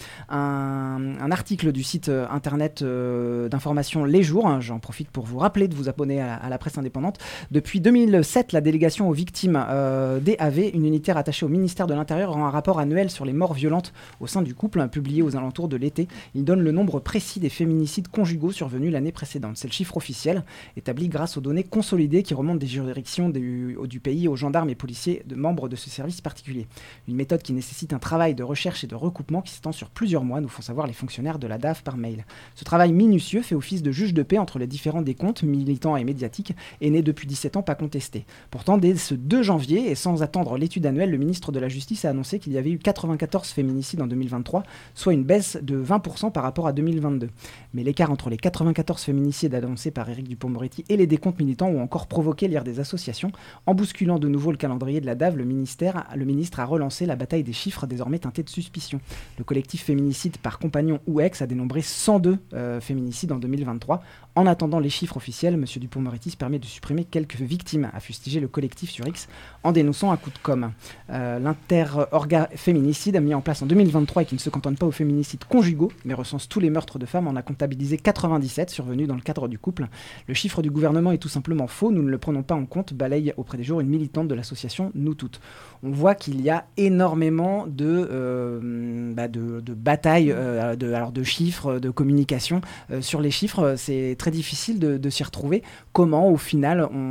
un, un article du site euh, internet euh, d'information Les Jours. J'en profite pour vous rappeler de vous abonner à, à la presse indépendante. Depuis deux mille sept, la délégation aux victimes euh, D A V, une unité rattachée au ministère de l'Intérieur, rend un rapport annuel sur les morts violentes au sein du couple, publié aux alentours de l'été. Il donne le nombre précis des féminicides conjugaux survenus l'année précédente. C'est le chiffre officiel, établi grâce aux données consolidées qui remontent des juridictions du, du pays aux gendarmes et policiers de membres de ce service particulier. Une méthode qui nécessite un travail de recherche et de recoupement qui s'étend sur plusieurs mois, nous font savoir les fonctionnaires de la D A V par mail. Ce travail minutieux fait office de juge de paix entre les différents décomptes, militants et médiatiques, et né depuis dix-sept ans pas contesté. Pourtant, dès ce deux janvier, et sans attendre l'étude annuelle, le ministre de la Justice a annoncé qu'il y avait eu quatre-vingt-quatorze féminicides en deux mille vingt-trois, soit une baisse de vingt pour cent par rapport à deux mille vingt-deux. Mais l'écart entre les quatre-vingt-quatorze féminicides annoncés par Éric Dupond-Moretti et les décomptes militants ont encore provoqué l'ire des associations. En bousculant de nouveau le calendrier de la D A V, le, ministère, le ministre a relancé la bataille des chiffres désormais teintés de suspicion. Le collectif féminicide par compagnon ou ex a dénombré cent deux euh, féminicides en deux mille vingt-trois. En attendant les chiffres officiels, M. Dupond-Moretti se permet de supprimer quelques victimes, a fustigé le collectif sur X en dénonçant un coup de com'. Euh, L'inter-orga féminicide, mis en place en deux mille vingt-trois et qui ne se cantonne pas aux féminicides conjugaux, mais recense tous les meurtres de femmes, en a comptabilisé quatre-vingt-dix-sept survenus dans le cadre du couple. Le chiffre du gouvernement est tout simplement faux, nous ne le prenons pas en compte, balaye auprès des jours une militante de l'association Nous Toutes. On voit qu'il y a énormément de, euh, bah de, de batailles, euh, de, alors de chiffres, de communication euh, sur les chiffres. C'est très difficile de, de s'y retrouver. Comment, au final, on,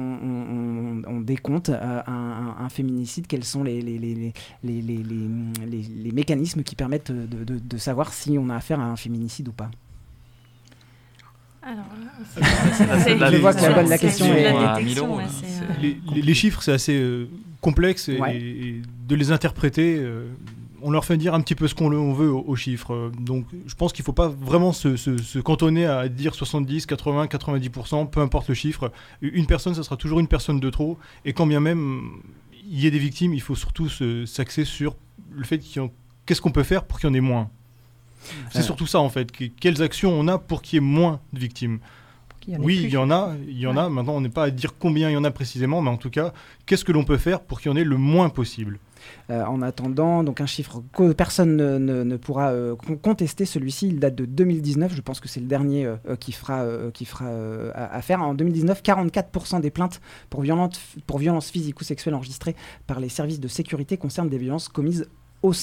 on, on décompte euh, un, un, un féminicide? Quels sont les, les, les, les, les, les, les, les mécanismes qui permettent de, de, de savoir si on a affaire à un féminicide ou pas? Alors, je vois que la, bonne, la question est... à mille euros. Ouais, c'est, euh... les, les, les chiffres, c'est assez euh, complexe et, ouais. et de les interpréter... Euh, on leur fait dire un petit peu ce qu'on on veut aux, aux chiffres. Donc je pense qu'il ne faut pas vraiment se, se, se cantonner à dire soixante-dix, quatre-vingts, quatre-vingt-dix pour cent, peu importe le chiffre. Une personne, ça sera toujours une personne de trop. Et quand bien même il y ait des victimes, il faut surtout se, s'axer sur le fait qu'il y en, qu'est-ce qu'on peut faire pour qu'il y en ait moins. C'est euh... surtout ça en fait. Que, quelles actions on a pour qu'il y ait moins de victimes. Il oui, plus. il y en a, il y en ouais. a. Maintenant, on n'est pas à dire combien il y en a précisément, mais en tout cas, qu'est-ce que l'on peut faire pour qu'il y en ait le moins possible. Euh, en attendant, donc un chiffre que personne ne, ne, ne pourra euh, contester, celui-ci, il date de deux mille dix-neuf, je pense que c'est le dernier euh, qui fera, euh, qui fera euh, affaire. En deux mille dix-neuf, quarante-quatre pour cent des plaintes pour, violente, pour violences physiques ou sexuelles enregistrées par les services de sécurité concernent des violences commises au sein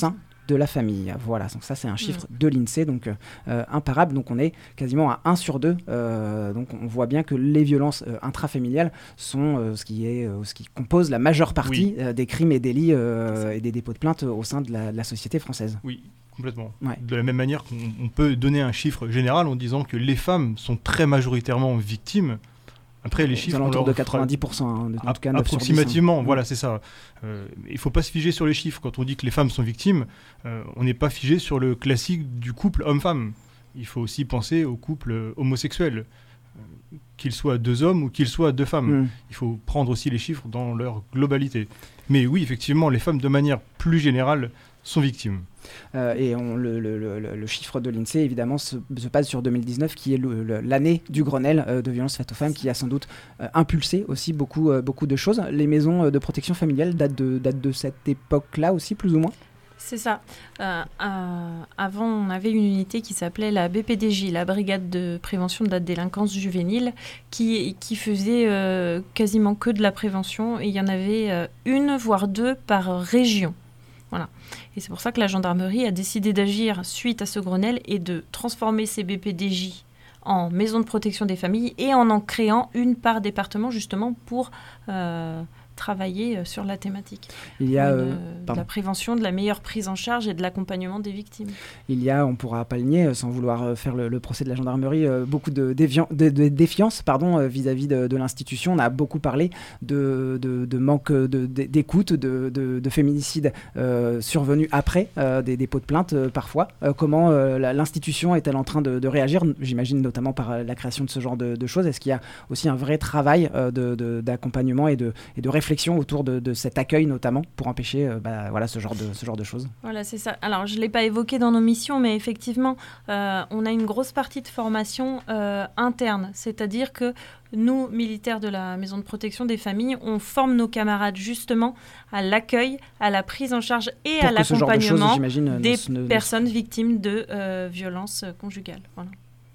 de la famille. Voilà, donc ça c'est un chiffre mmh. de l'INSEE, donc euh, imparable. Donc on est quasiment à un sur deux. Euh, donc on voit bien que les violences euh, intrafamiliales sont euh, ce, qui est, euh, ce qui compose la majeure partie oui. euh, des crimes et délits euh, et des dépôts de plainte au sein de la, de la société française. Oui. Complètement. Ouais. De la même manière qu'on on peut donner un chiffre général en disant que les femmes sont très majoritairement victimes. Après, les chiffres... Autour de quatre-vingt-dix pour cent, hein, en tout cas neuf approximativement, sur dix, hein. Voilà, c'est ça. Euh, il ne faut pas se figer sur les chiffres. Quand on dit que les femmes sont victimes, euh, on n'est pas figé sur le classique du couple homme-femme. Il faut aussi penser au couple homosexuel, euh, qu'il soit deux hommes ou qu'il soit deux femmes. Mm. Il faut prendre aussi les chiffres dans leur globalité. Mais oui, effectivement, les femmes, de manière plus générale, sont victimes. Euh, et on, le, le, le, le chiffre de l'INSEE, évidemment, se, se base sur deux mille dix-neuf, qui est le, le, l'année du Grenelle euh, de violences faites aux femmes, qui a sans doute euh, impulsé aussi beaucoup, euh, beaucoup de choses. Les maisons de protection familiale datent de, datent de cette époque-là aussi, plus ou moins ? C'est ça. Euh, euh, avant, on avait une unité qui s'appelait la B P D J, la Brigade de prévention de la délinquance juvénile, qui, qui faisait euh, quasiment que de la prévention. Et il y en avait euh, une, voire deux par région. Voilà. Et c'est pour ça que la gendarmerie a décidé d'agir suite à ce Grenelle et de transformer ces B P D J en maison de protection des familles et en en créant une par département justement pour euh, travailler sur la thématique. Il y a de, euh, de la prévention, de la meilleure prise en charge et de l'accompagnement des victimes. Il y a, on pourra pas le nier, sans vouloir faire le, le procès de la gendarmerie, euh, beaucoup de, dévian- de, de défiance pardon, euh, vis-à-vis de, de l'institution. On a beaucoup parlé de, de, de manque de, de, d'écoute, de, de, de féminicides euh, survenus après euh, des dépôts de plainte euh, parfois. Euh, comment euh, la, l'institution est-elle en train de, de réagir ? J'imagine notamment par la création de ce genre de, de choses. Est-ce qu'il y a aussi un vrai travail euh, de, de, d'accompagnement et de, et de réflexion autour de, de cet accueil notamment pour empêcher euh, bah, voilà, ce, genre de, ce genre de choses. Voilà, c'est ça. Alors, je ne l'ai pas évoqué dans nos missions, mais effectivement, euh, on a une grosse partie de formation euh, interne. C'est-à-dire que nous, militaires de la maison de protection des familles, on forme nos camarades justement à l'accueil, à la prise en charge et pour à l'accompagnement de choses, des ne, ne, personnes ne... victimes de euh, violences conjugales. Voilà.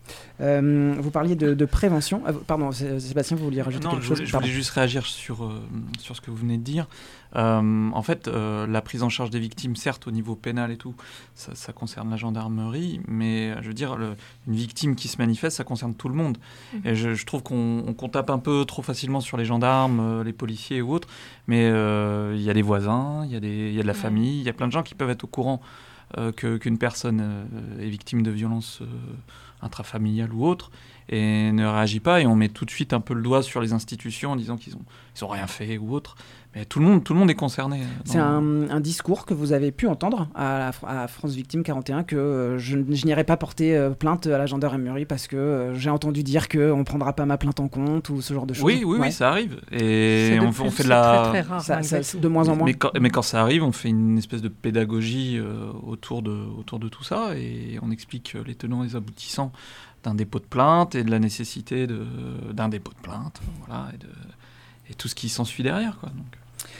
Euh, vous parliez de, de prévention. Euh, pardon, Sébastien, vous vouliez rajouter non, quelque je chose voulais, je voulais juste réagir sur, euh, sur ce que vous venez de dire. Euh, en fait, euh, la prise en charge des victimes, certes, au niveau pénal et tout, ça, ça concerne la gendarmerie, mais je veux dire, le, une victime qui se manifeste, ça concerne tout le monde. Mmh. Et je, je trouve qu'on, on, qu'on tape un peu trop facilement sur les gendarmes, euh, les policiers ou autres, mais il euh, y a des voisins, il y, y a de la mmh. famille, il y a plein de gens qui peuvent être au courant euh, que, qu'une personne euh, est victime de violences euh, intrafamiliales ou autres, et ne réagit pas, et on met tout de suite un peu le doigt sur les institutions en disant qu'ils ont, ils ont rien fait ou autre. Mais tout le monde, tout le monde est concerné. C'est un, un discours que vous avez pu entendre à, la, à France Victime quarante et un, que euh, je, je n'irai pas porter euh, plainte à la gendarmerie parce que euh, j'ai entendu dire qu'on ne prendra pas ma plainte en compte ou ce genre de choses. Oui, oui, ouais. oui, ça arrive. Et on, plus, on fait de la... très, très rare, ça, ça, de moins en moins. Mais quand, mais quand ça arrive, on fait une espèce de pédagogie euh, autour, de, autour de tout ça, et on explique les tenants et les aboutissants d'un dépôt de plainte et de la nécessité de, d'un dépôt de plainte, voilà, et, de, et tout ce qui s'ensuit derrière, quoi. Donc.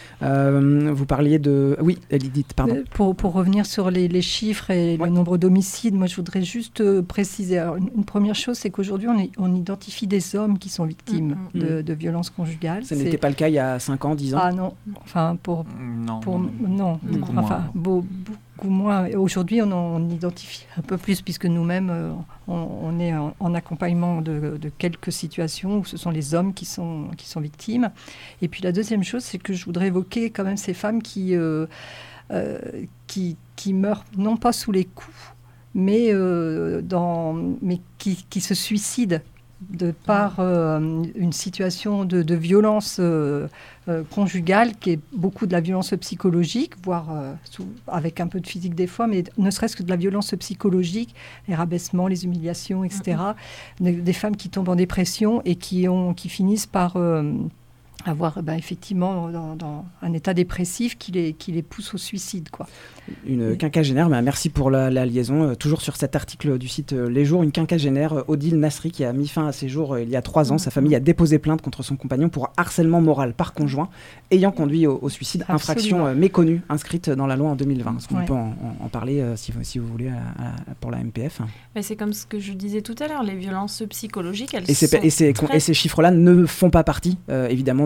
Euh, vous parliez de... Oui, Lydith, pardon. Pour, pour revenir sur les, les chiffres et ouais. le nombre d'homicides, moi je voudrais juste euh, préciser. Alors, une, une première chose, c'est qu'aujourd'hui on, est, on identifie des hommes qui sont victimes mmh, de, mmh. de violences conjugales. Ça c'est... n'était pas le cas il y a cinq ans, dix ans ? Ah non, enfin pour... Non, pour, non, non, beaucoup enfin, moins. Beau, beaucoup moins. Aujourd'hui on, en, on identifie un peu plus puisque nous-mêmes euh, on, on est en, en accompagnement de, de quelques situations où ce sont les hommes qui sont, qui sont victimes. Et puis la deuxième chose, c'est que je voudrais évoquer quand même ces femmes qui, euh, euh, qui, qui meurent non pas sous les coups, mais, euh, dans, mais qui, qui se suicident de par euh, une situation de, de violence euh, euh, conjugale qui est beaucoup de la violence psychologique, voire euh, sous, avec un peu de physique des fois, mais ne serait-ce que de la violence psychologique, les rabaissements, les humiliations, et cetera. Mm-hmm. Des, des femmes qui tombent en dépression et qui, ont, qui finissent par... Euh, avoir ben, effectivement dans, dans un état dépressif qui les, qui les pousse au suicide, quoi. Une quinquagénaire, bah merci pour la, la liaison. Euh, toujours sur cet article du site euh, Les Jours, une quinquagénaire, euh, Odile Nasri, qui a mis fin à ses jours euh, il y a trois ans. Mmh. Sa famille a déposé plainte contre son compagnon pour harcèlement moral par conjoint, ayant conduit au, au suicide. Absolument. Infraction euh, méconnue, inscrite dans la loi en deux mille vingt. Est-ce qu'on ouais. peut en, en, en parler euh, si, si vous voulez à, à, pour la M P F ? Mais c'est comme ce que je disais tout à l'heure, les violences psychologiques, elles et sont et, ces, très... et ces chiffres-là ne font pas partie, euh, évidemment,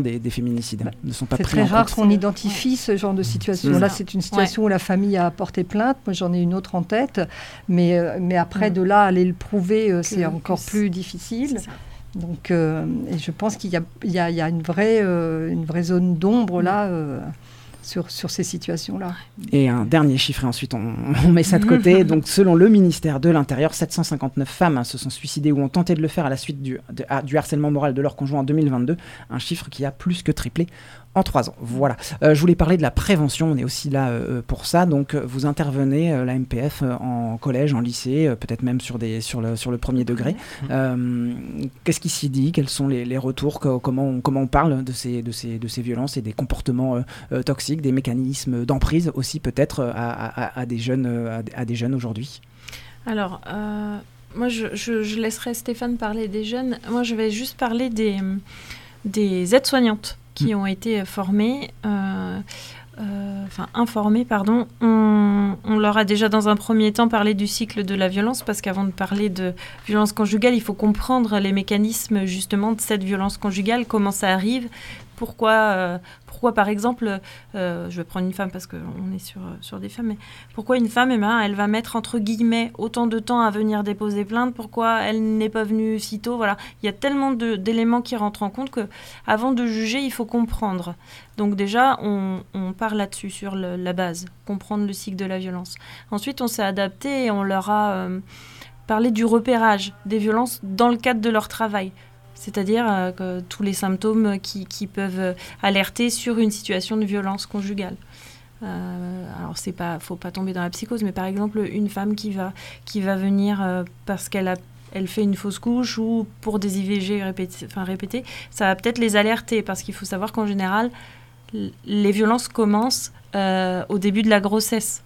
des, des féminicides bah, ne sont pas c'est pris très en rare compte. qu'on identifie ouais. ce genre de situation. Mmh. Là, c'est une situation ouais. où la famille a porté plainte. Moi, j'en ai une autre en tête. Mais, euh, mais après, mmh. de là, aller le prouver, euh, c'est que, encore plus difficile. Donc, euh, et je pense qu'il y a, il y a, il y a une, vraie, euh, une vraie zone d'ombre, mmh. là, euh, Sur, sur ces situations-là. Et un dernier chiffre, et ensuite on, on met ça de côté. Donc, selon le ministère de l'Intérieur, sept cent cinquante-neuf femmes se sont suicidées ou ont tenté de le faire à la suite du, de, à, du harcèlement moral de leur conjoint en deux mille vingt-deux. Un chiffre qui a plus que triplé en trois ans. Voilà. Euh, je voulais parler de la prévention. On est aussi là euh, pour ça. Donc, vous intervenez, euh, la M P F, euh, en collège, en lycée, euh, peut-être même sur, des, sur, le, sur le premier degré. Euh, qu'est-ce qui s'y dit? Quels sont les, les retours? que, comment, on, comment on parle de ces, de, ces, de ces violences et des comportements euh, euh, toxiques, des mécanismes d'emprise aussi peut-être euh, à, à, à des jeunes, euh, à, à des jeunes aujourd'hui? Alors, euh, moi, je, je, je laisserai Stéphane parler des jeunes. Moi, je vais juste parler des, des aides-soignantes qui ont été formées, euh, euh, enfin informées, pardon. On, on leur a déjà dans un premier temps parlé du cycle de la violence, parce qu'avant de parler de violence conjugale, il faut comprendre les mécanismes justement de cette violence conjugale, comment ça arrive, pourquoi, euh, pourquoi par exemple, euh, je vais prendre une femme parce qu'on est sur, sur des femmes, mais pourquoi une femme, eh ben, elle va mettre entre guillemets autant de temps à venir déposer plainte, pourquoi elle n'est pas venue si tôt, voilà. Il y a tellement de, d'éléments qui rentrent en compte qu'avant de juger, il faut comprendre. Donc déjà, on, on part là-dessus, sur le, la base, comprendre le cycle de la violence. Ensuite, on s'est adapté et on leur a euh, parlé du repérage des violences dans le cadre de leur travail. C'est-à-dire euh, que tous les symptômes qui, qui peuvent alerter sur une situation de violence conjugale. Euh, alors, c'est pas, faut pas tomber dans la psychose, mais par exemple, une femme qui va, qui va venir euh, parce qu'elle a, elle fait une fausse couche ou pour des I V G répétés, enfin, répétés, ça va peut-être les alerter, parce qu'il faut savoir qu'en général, les violences commencent euh, au début de la grossesse.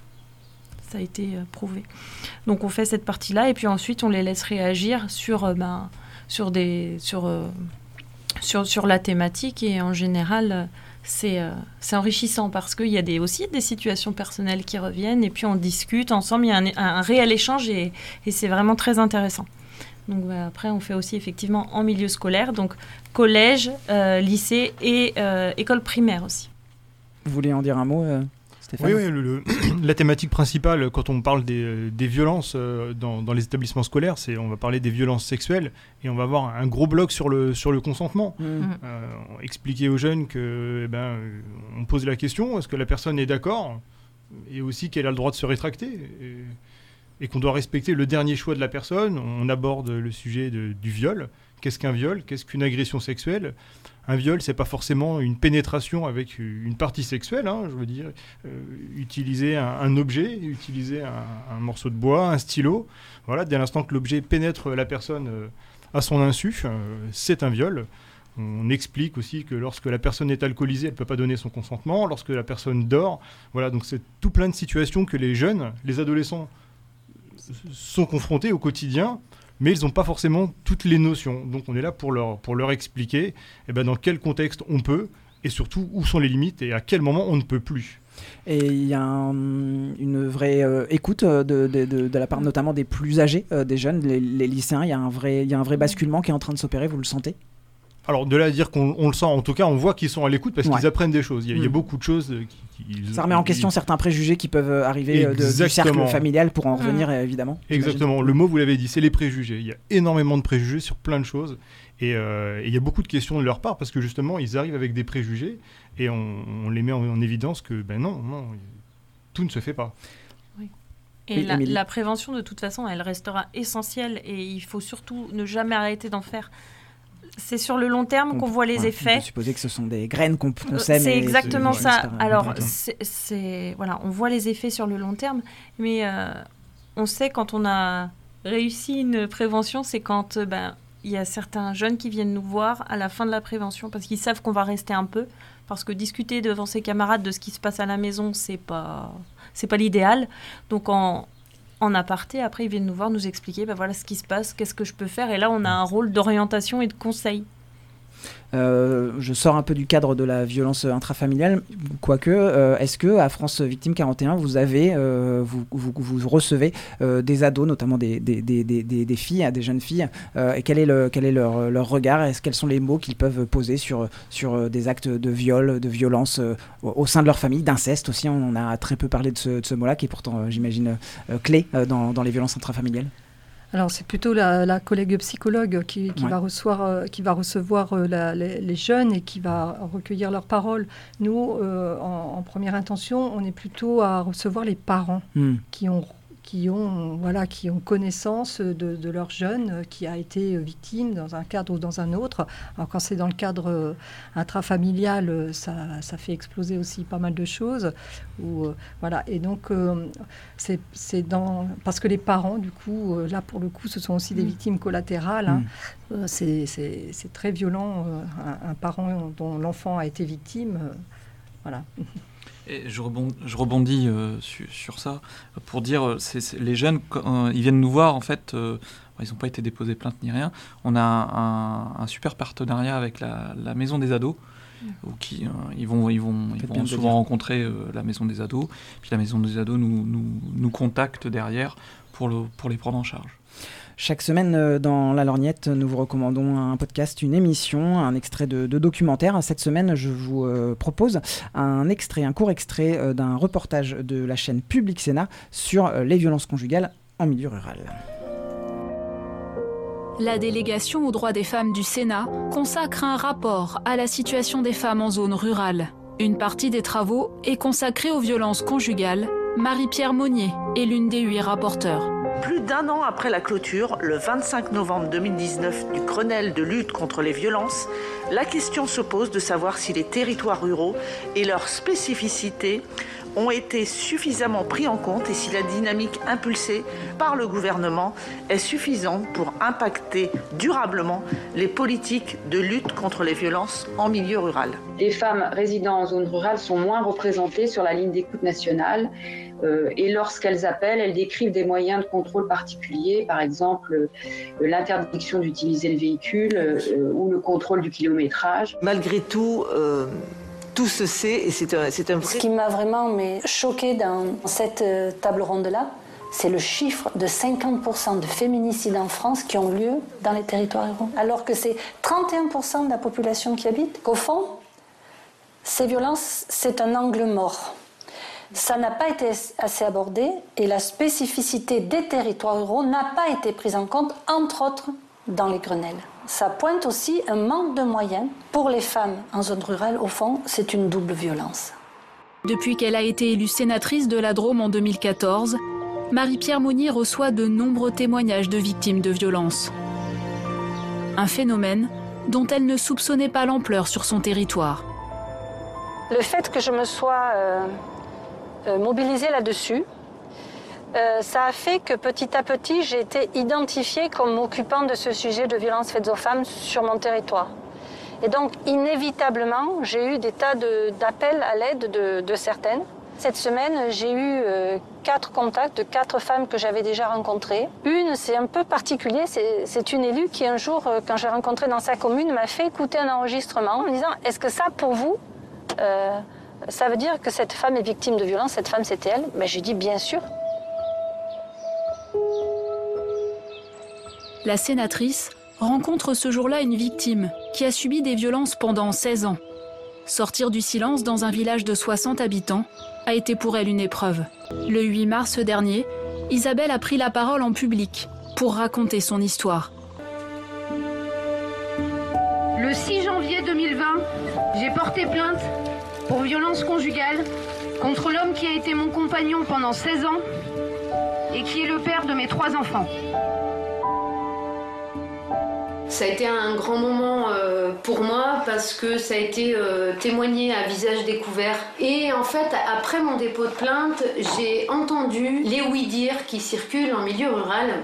Ça a été euh, prouvé. Donc, on fait cette partie-là, et puis ensuite, on les laisse réagir sur... Euh, ben, sur, des, sur, euh, sur, sur la thématique, et en général c'est, euh, c'est enrichissant parce qu'il y a des, aussi des situations personnelles qui reviennent, et puis on discute ensemble, il y a un, un réel échange, et, et c'est vraiment très intéressant. Donc bah, après on fait aussi effectivement en milieu scolaire, donc collège, euh, lycée et euh, école primaire aussi. Vous voulez en dire un mot euh Oui, oui le, le, la thématique principale quand on parle des, des violences euh, dans, dans les établissements scolaires, c'est on va parler des violences sexuelles, et on va avoir un gros bloc sur le, sur le consentement. Mmh. Euh, expliquer aux jeunes que, eh ben, on pose la question, est-ce que la personne est d'accord, et aussi qu'elle a le droit de se rétracter, et, et qu'on doit respecter le dernier choix de la personne. On aborde le sujet de, du viol. Qu'est-ce qu'un viol? Qu'est-ce qu'une agression sexuelle? Un viol, c'est pas forcément une pénétration avec une partie sexuelle, hein, je veux dire. Euh, utiliser un, un objet, utiliser un, un morceau de bois, un stylo, voilà, dès l'instant que l'objet pénètre la personne euh, à son insu, euh, c'est un viol. On explique aussi que lorsque la personne est alcoolisée, elle ne peut pas donner son consentement. Lorsque la personne dort, voilà, donc c'est tout plein de situations que les jeunes, les adolescents sont confrontés au quotidien, mais ils n'ont pas forcément toutes les notions. Donc on est là pour leur, pour leur expliquer eh ben, dans quel contexte on peut, et surtout où sont les limites et à quel moment on ne peut plus. Et il y a un, une vraie euh, écoute de, de, de, de la part notamment des plus âgés, euh, des jeunes, les, les lycéens. Il y a un vrai, il y a un vrai basculement qui est en train de s'opérer, vous le sentez ? Alors, de là à dire qu'on on le sent, en tout cas, on voit qu'ils sont à l'écoute parce ouais. qu'ils apprennent des choses. Il y a, mmh. il y a beaucoup de choses qui... qui Ça remet en question ils... certains préjugés qui peuvent arriver de, du cercle familial, pour en revenir, mmh. évidemment. Exactement. J'imagine. Le mot, vous l'avez dit, c'est les préjugés. Il y a énormément de préjugés sur plein de choses. Et, euh, et il y a beaucoup de questions de leur part parce que, justement, ils arrivent avec des préjugés et on, on les met en, en évidence que, ben non, non, tout ne se fait pas. Oui. Et oui, la, la prévention, de toute façon, elle restera essentielle et il faut surtout ne jamais arrêter d'en faire. C'est sur le long terme on qu'on voit les ouais, effets. On peut supposer que ce sont des graines qu'on, qu'on sème. C'est exactement ça. Alors, c'est, c'est, voilà, on voit les effets sur le long terme, mais euh, on sait quand on a réussi une prévention, c'est quand il ben, y a certains jeunes qui viennent nous voir à la fin de la prévention, parce qu'ils savent qu'on va rester un peu, parce que discuter devant ses camarades de ce qui se passe à la maison, c'est pas, c'est pas l'idéal. Donc, en... En aparté, après, ils viennent nous voir, nous expliquer, ben voilà ce qui se passe, qu'est-ce que je peux faire. Et là, on a un rôle d'orientation et de conseil. Euh, je sors un peu du cadre de la violence intrafamiliale, quoique, euh, est-ce que à France Victime quarante et un, vous avez, euh, vous, vous, vous recevez euh, des ados, notamment des, des, des, des, des filles, des jeunes filles, euh, et quel est, le, quel est leur, leur regard, est-ce, quels sont les mots qu'ils peuvent poser sur, sur des actes de viol, de violence euh, au sein de leur famille, d'inceste aussi, on a très peu parlé de ce, de ce mot-là, qui est pourtant, euh, j'imagine, euh, clé euh, dans, dans les violences intrafamiliales. Alors, c'est plutôt la, la collègue psychologue qui, qui, ouais. va, recevoir, euh, qui va recevoir euh, la, les, les jeunes et qui va recueillir leurs paroles. Nous, euh, en, en première intention, on est plutôt à recevoir les parents mmh. qui ont qui ont, voilà, qui ont connaissance de, de leur jeune qui a été victime dans un cadre ou dans un autre. Alors quand c'est dans le cadre intrafamilial, ça, ça fait exploser aussi pas mal de choses. Ou, euh, voilà. Et donc, euh, c'est, c'est dans... Parce que les parents, du coup, euh, là, pour le coup, ce sont aussi des victimes collatérales. Hein. Mmh. Euh, c'est, c'est, c'est très violent. Euh, un, un parent dont l'enfant a été victime, euh, voilà. Et je rebondis, je rebondis euh, sur, sur ça pour dire, c'est, c'est, les jeunes, quand, euh, ils viennent nous voir, en fait, euh, ils n'ont pas été déposés plainte ni rien. On a un, un super partenariat avec la, la Maison des Ados, mmh. où qui, euh, ils vont, ils vont, ils vont souvent rencontrer euh, la Maison des Ados, puis la Maison des Ados nous, nous, nous contacte derrière pour, le, pour les prendre en charge. Chaque semaine, dans La Lorgnette, nous vous recommandons un podcast, une émission, un extrait de, de documentaire. Cette semaine, je vous euh, propose un extrait, un court extrait euh, d'un reportage de la chaîne Public Sénat sur euh, les violences conjugales en milieu rural. La délégation aux droits des femmes du Sénat consacre un rapport à la situation des femmes en zone rurale. Une partie des travaux est consacrée aux violences conjugales. Marie-Pierre Monnier est l'une des huit rapporteurs. Plus d'un an après la clôture, le vingt-cinq novembre deux mille dix-neuf, du Grenelle de lutte contre les violences, la question se pose de savoir si les territoires ruraux et leurs spécificités ont été suffisamment pris en compte et si la dynamique impulsée par le gouvernement est suffisante pour impacter durablement les politiques de lutte contre les violences en milieu rural. Les femmes résidant en zone rurale sont moins représentées sur la ligne d'écoute nationale. Euh, et lorsqu'elles appellent, elles décrivent des moyens de contrôle particuliers, par exemple euh, l'interdiction d'utiliser le véhicule euh, ou le contrôle du kilométrage. Malgré tout, euh, tout se sait et c'est un, c'est un vrai... Ce qui m'a vraiment mais, choquée dans cette euh, table ronde-là, c'est le chiffre de cinquante pour cent de féminicides en France qui ont lieu dans les territoires ruraux, alors que c'est trente et un pour cent de la population qui habite. Qu'au fond, ces violences, c'est un angle mort. Ça n'a pas été assez abordé et la spécificité des territoires ruraux n'a pas été prise en compte, entre autres, dans les Grenelles. Ça pointe aussi un manque de moyens. Pour les femmes en zone rurale, au fond, c'est une double violence. Depuis qu'elle a été élue sénatrice de la Drôme en deux mille quatorze, Marie-Pierre Monnier reçoit de nombreux témoignages de victimes de violences. Un phénomène dont elle ne soupçonnait pas l'ampleur sur son territoire. Le fait que je me sois... Euh... Euh, mobilisée là-dessus, euh, ça a fait que petit à petit, j'ai été identifiée comme m'occupant de ce sujet de violences faites aux femmes sur mon territoire. Et donc, inévitablement, j'ai eu des tas de, d'appels à l'aide de, de certaines. Cette semaine, j'ai eu euh, quatre contacts de quatre femmes que j'avais déjà rencontrées. Une, c'est un peu particulier, c'est, c'est une élue qui un jour, euh, quand j'ai rencontré dans sa commune, m'a fait écouter un enregistrement en me disant « Est-ce que ça, pour vous euh, ça veut dire que cette femme est victime de violence, cette femme c'était elle ?» Ben, j'ai dit bien sûr. La sénatrice rencontre ce jour-là une victime qui a subi des violences pendant seize ans. Sortir du silence dans un village de soixante habitants a été pour elle une épreuve. Le huit mars dernier, Isabelle a pris la parole en public pour raconter son histoire. Le six janvier deux mille vingt, j'ai porté plainte pour violence conjugale contre l'homme qui a été mon compagnon pendant seize ans et qui est le père de mes trois enfants. Ça a été un grand moment euh, pour moi parce que ça a été euh, témoigné à visage découvert. Et en fait, après mon dépôt de plainte, j'ai entendu les oui-dire qui circulent en milieu rural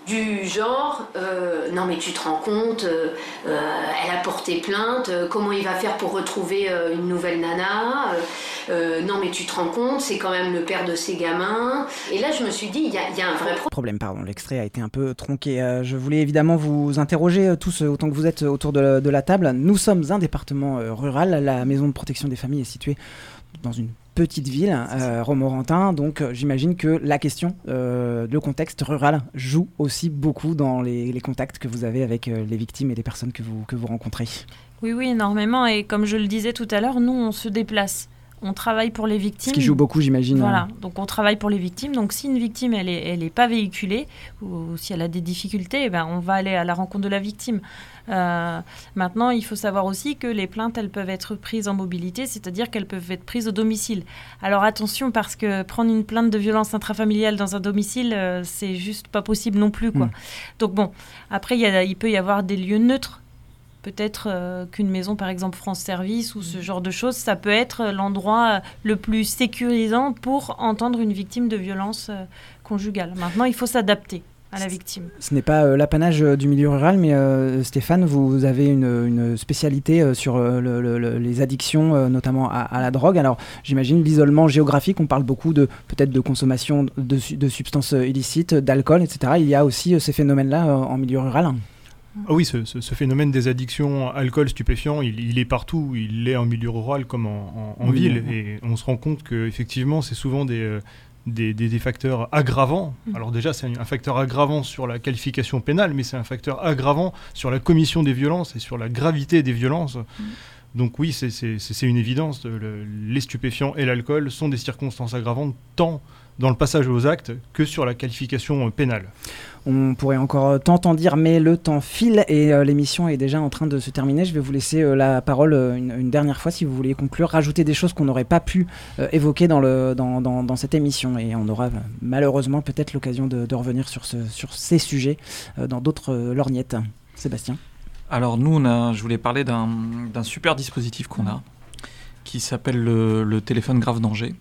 Du genre, euh, non mais tu te rends compte, euh, euh, elle a porté plainte, euh, comment il va faire pour retrouver euh, une nouvelle nana, euh, euh, non mais tu te rends compte, c'est quand même le père de ses gamins. Et là je me suis dit, il y, y a un vrai pro- problème. Pardon, l'extrait a été un peu tronqué. Euh, je voulais évidemment vous interroger euh, tous, euh, autant que vous êtes autour de la, de la table. Nous sommes un département euh, rural, la maison de protection des familles est située dans une petite ville, euh, Romorantin, donc euh, j'imagine que la question, euh, le contexte rural joue aussi beaucoup dans les, les contacts que vous avez avec euh, les victimes et les personnes que vous, que vous rencontrez. Oui, oui, énormément, et comme je le disais tout à l'heure, nous on se déplace. On travaille pour les victimes. Ce qui joue beaucoup, j'imagine. Voilà, donc on travaille pour les victimes. Donc si une victime, elle est, elle est pas véhiculée, ou si elle a des difficultés, eh ben, on va aller à la rencontre de la victime. Euh, maintenant, il faut savoir aussi que les plaintes, elles peuvent être prises en mobilité, c'est-à-dire qu'elles peuvent être prises au domicile. Alors attention, parce que prendre une plainte de violence intrafamiliale dans un domicile, euh, c'est juste pas possible non plus, quoi. Mmh. Donc bon, après, il y a, il peut y avoir des lieux neutres. Peut-être euh, qu'une maison, par exemple France Service ou ce genre de choses, ça peut être l'endroit le plus sécurisant pour entendre une victime de violence euh, conjugale. Maintenant, il faut s'adapter à la victime. Ce n'est pas euh, l'apanage euh, du milieu rural, mais euh, Stéphane, vous avez une, une spécialité euh, sur euh, le, le, les addictions, euh, notamment à, à la drogue. Alors, j'imagine l'isolement géographique, on parle beaucoup de, peut-être de consommation de, de substances illicites, d'alcool, et cetera. Il y a aussi euh, ces phénomènes-là euh, en milieu rural. Ah oui, ce, ce, ce phénomène des addictions alcool, stupéfiants, il, il est partout. Il est en milieu rural comme en, en, en oui, ville. Oui. Et on se rend compte qu'effectivement, c'est souvent des, euh, des, des, des facteurs aggravants. Mmh. Alors déjà, c'est un facteur aggravant sur la qualification pénale, mais c'est un facteur aggravant sur la commission des violences et sur la gravité des violences. Mmh. Donc oui, c'est, c'est, c'est une évidence. Le, les stupéfiants et l'alcool sont des circonstances aggravantes tant dans le passage aux actes que sur la qualification pénale. On pourrait encore tant en dire, mais le temps file et euh, l'émission est déjà en train de se terminer. Je vais vous laisser euh, la parole euh, une, une dernière fois si vous voulez conclure, rajouter des choses qu'on n'aurait pas pu euh, évoquer dans, le, dans, dans, dans cette émission. Et on aura euh, malheureusement peut-être l'occasion de, de revenir sur, ce, sur ces sujets euh, dans d'autres euh, lorgnettes. Sébastien ? Alors nous, on a, je voulais parler d'un, d'un super dispositif qu'on a, qui s'appelle le, le téléphone grave danger.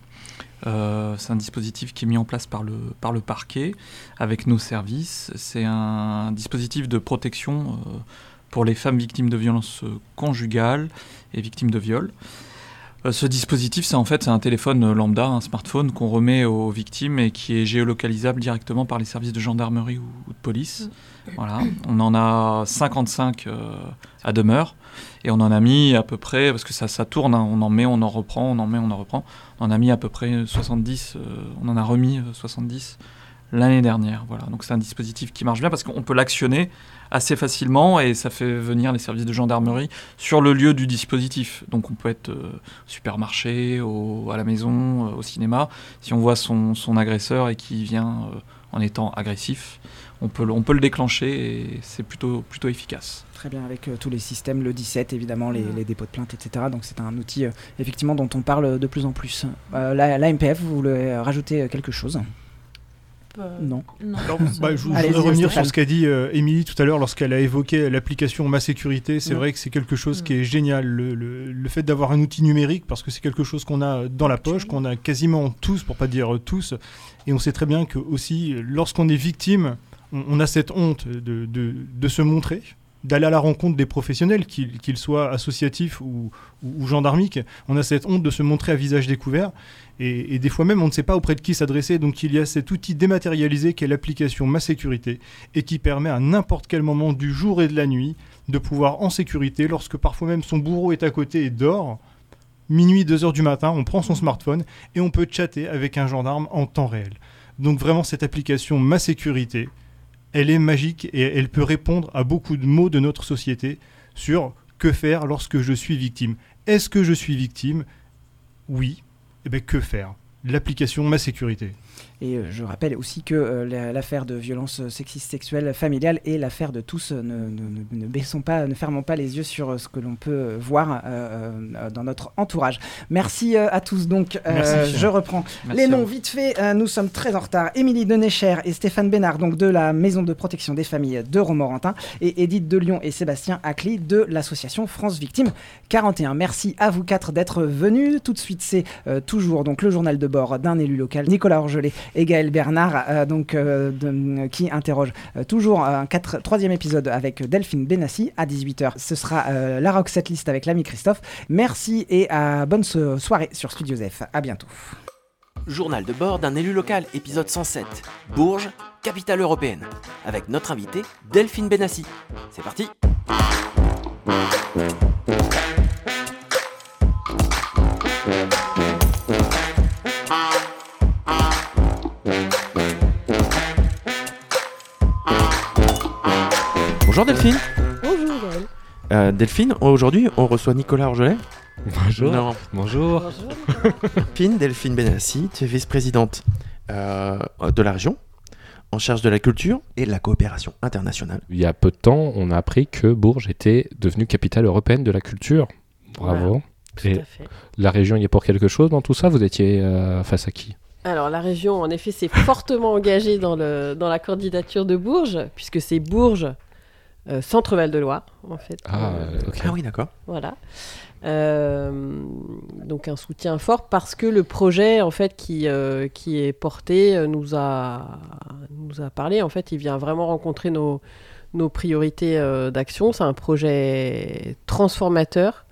Euh, c'est un dispositif qui est mis en place par le, par le parquet avec nos services. C'est un dispositif de protection euh, pour les femmes victimes de violences conjugales et victimes de viol. Euh, ce dispositif, c'est en fait c'est un téléphone lambda, un smartphone qu'on remet aux victimes et qui est géolocalisable directement par les services de gendarmerie ou, ou de police. Voilà. On en a cinquante-cinq euh, à demeure. Et on en a mis à peu près, parce que ça, ça tourne, hein, on en met, on en reprend, on en met, on en reprend. On en a mis à peu près soixante-dix, euh, on en a remis euh, soixante-dix l'année dernière. Voilà. Donc c'est un dispositif qui marche bien parce qu'on peut l'actionner assez facilement et ça fait venir les services de gendarmerie sur le lieu du dispositif. Donc on peut être euh, au supermarché, au, à la maison, euh, au cinéma. Si on voit son, son agresseur et qu'il vient euh, en étant agressif, on peut, on peut le déclencher et c'est plutôt, plutôt efficace. Très bien, avec euh, tous les systèmes, le dix-sept évidemment, les, les dépôts de plainte, et cetera. Donc c'est un outil euh, effectivement dont on parle de plus en plus. Euh, la, la M P F, vous voulez rajouter quelque chose ? Euh, non. non. Alors, bah, je, je voudrais revenir sur ce qu'a dit euh, Émilie tout à l'heure lorsqu'elle a évoqué l'application Ma Sécurité. C'est mmh. vrai que c'est quelque chose mmh. qui est génial. Le, le, le fait d'avoir un outil numérique, parce que c'est quelque chose qu'on a dans la poche, qu'on a quasiment tous, pour pas dire tous. Et on sait très bien que aussi, lorsqu'on est victime, on, on a cette honte de, de, de se montrer, d'aller à la rencontre des professionnels, qu'ils, qu'ils soient associatifs ou, ou, ou gendarmiques. On a cette honte de se montrer à visage découvert. Et, et des fois même, on ne sait pas auprès de qui s'adresser. Donc il y a cet outil dématérialisé qui est l'application Ma Sécurité et qui permet à n'importe quel moment du jour et de la nuit de pouvoir en sécurité, lorsque parfois même son bourreau est à côté et dort, minuit, deux heures du matin, on prend son smartphone et on peut chatter avec un gendarme en temps réel. Donc vraiment, cette application Ma Sécurité, elle est magique et elle peut répondre à beaucoup de maux de notre société sur que faire lorsque je suis victime. Est-ce que je suis victime ? Oui. Eh bien, que faire ? L'application Ma Sécurité. Et euh, je rappelle aussi que euh, l'affaire de violence sexiste sexuelle familiale est l'affaire de tous. Ne, ne, ne baissons pas, ne fermons pas les yeux sur ce que l'on peut voir euh, euh, dans notre entourage. Merci euh, à tous. Donc, euh, Merci. Je reprends Merci les noms vite fait. Euh, nous sommes très en retard. Émilie Denéchère et Stéphane Bénard, donc de la Maison de protection des familles de Romorantin, et Édith Delion et Sébastien Acli de l'association France Victimes quarante et un. Merci à vous quatre d'être venus. Tout de suite, c'est euh, toujours donc le journal de bord d'un élu local, Nicolas Orgelet, et Gaël Bernard, euh, donc, euh, de, qui interroge euh, toujours un quatre, troisième épisode avec Delphine Benassi à dix-huit heures. Ce sera euh, la Rock Setlist avec l'ami Christophe. Merci et à bonne so- soirée sur Studio F. À bientôt. Journal de bord d'un élu local, épisode cent sept. Bourges, capitale européenne. Avec notre invitée, Delphine Benassi. C'est parti. Bonjour Delphine. Bonjour Gaël. Euh, Delphine, aujourd'hui on reçoit Nicolas Orgelet. Bonjour. Non. Bonjour. Delphine, Delphine Benassi, tu es vice-présidente euh, de la région, en charge de la culture et de la coopération internationale. Il y a peu de temps, on a appris que Bourges était devenue capitale européenne de la culture. Bravo. Voilà, tout et à fait. La région y est pour quelque chose dans tout ça. Vous étiez euh, face à qui ? Alors la région, en effet, s'est fortement engagée dans, le, dans la candidature de Bourges, puisque c'est Bourges, euh, Centre-Val de Loire, en fait. Ah, euh, ok. Ah oui, d'accord. Voilà. Euh, donc un soutien fort parce que le projet en fait qui, euh, qui est porté euh, nous a, nous a parlé. En fait, il vient vraiment rencontrer nos, nos priorités euh, d'action. C'est un projet transformateur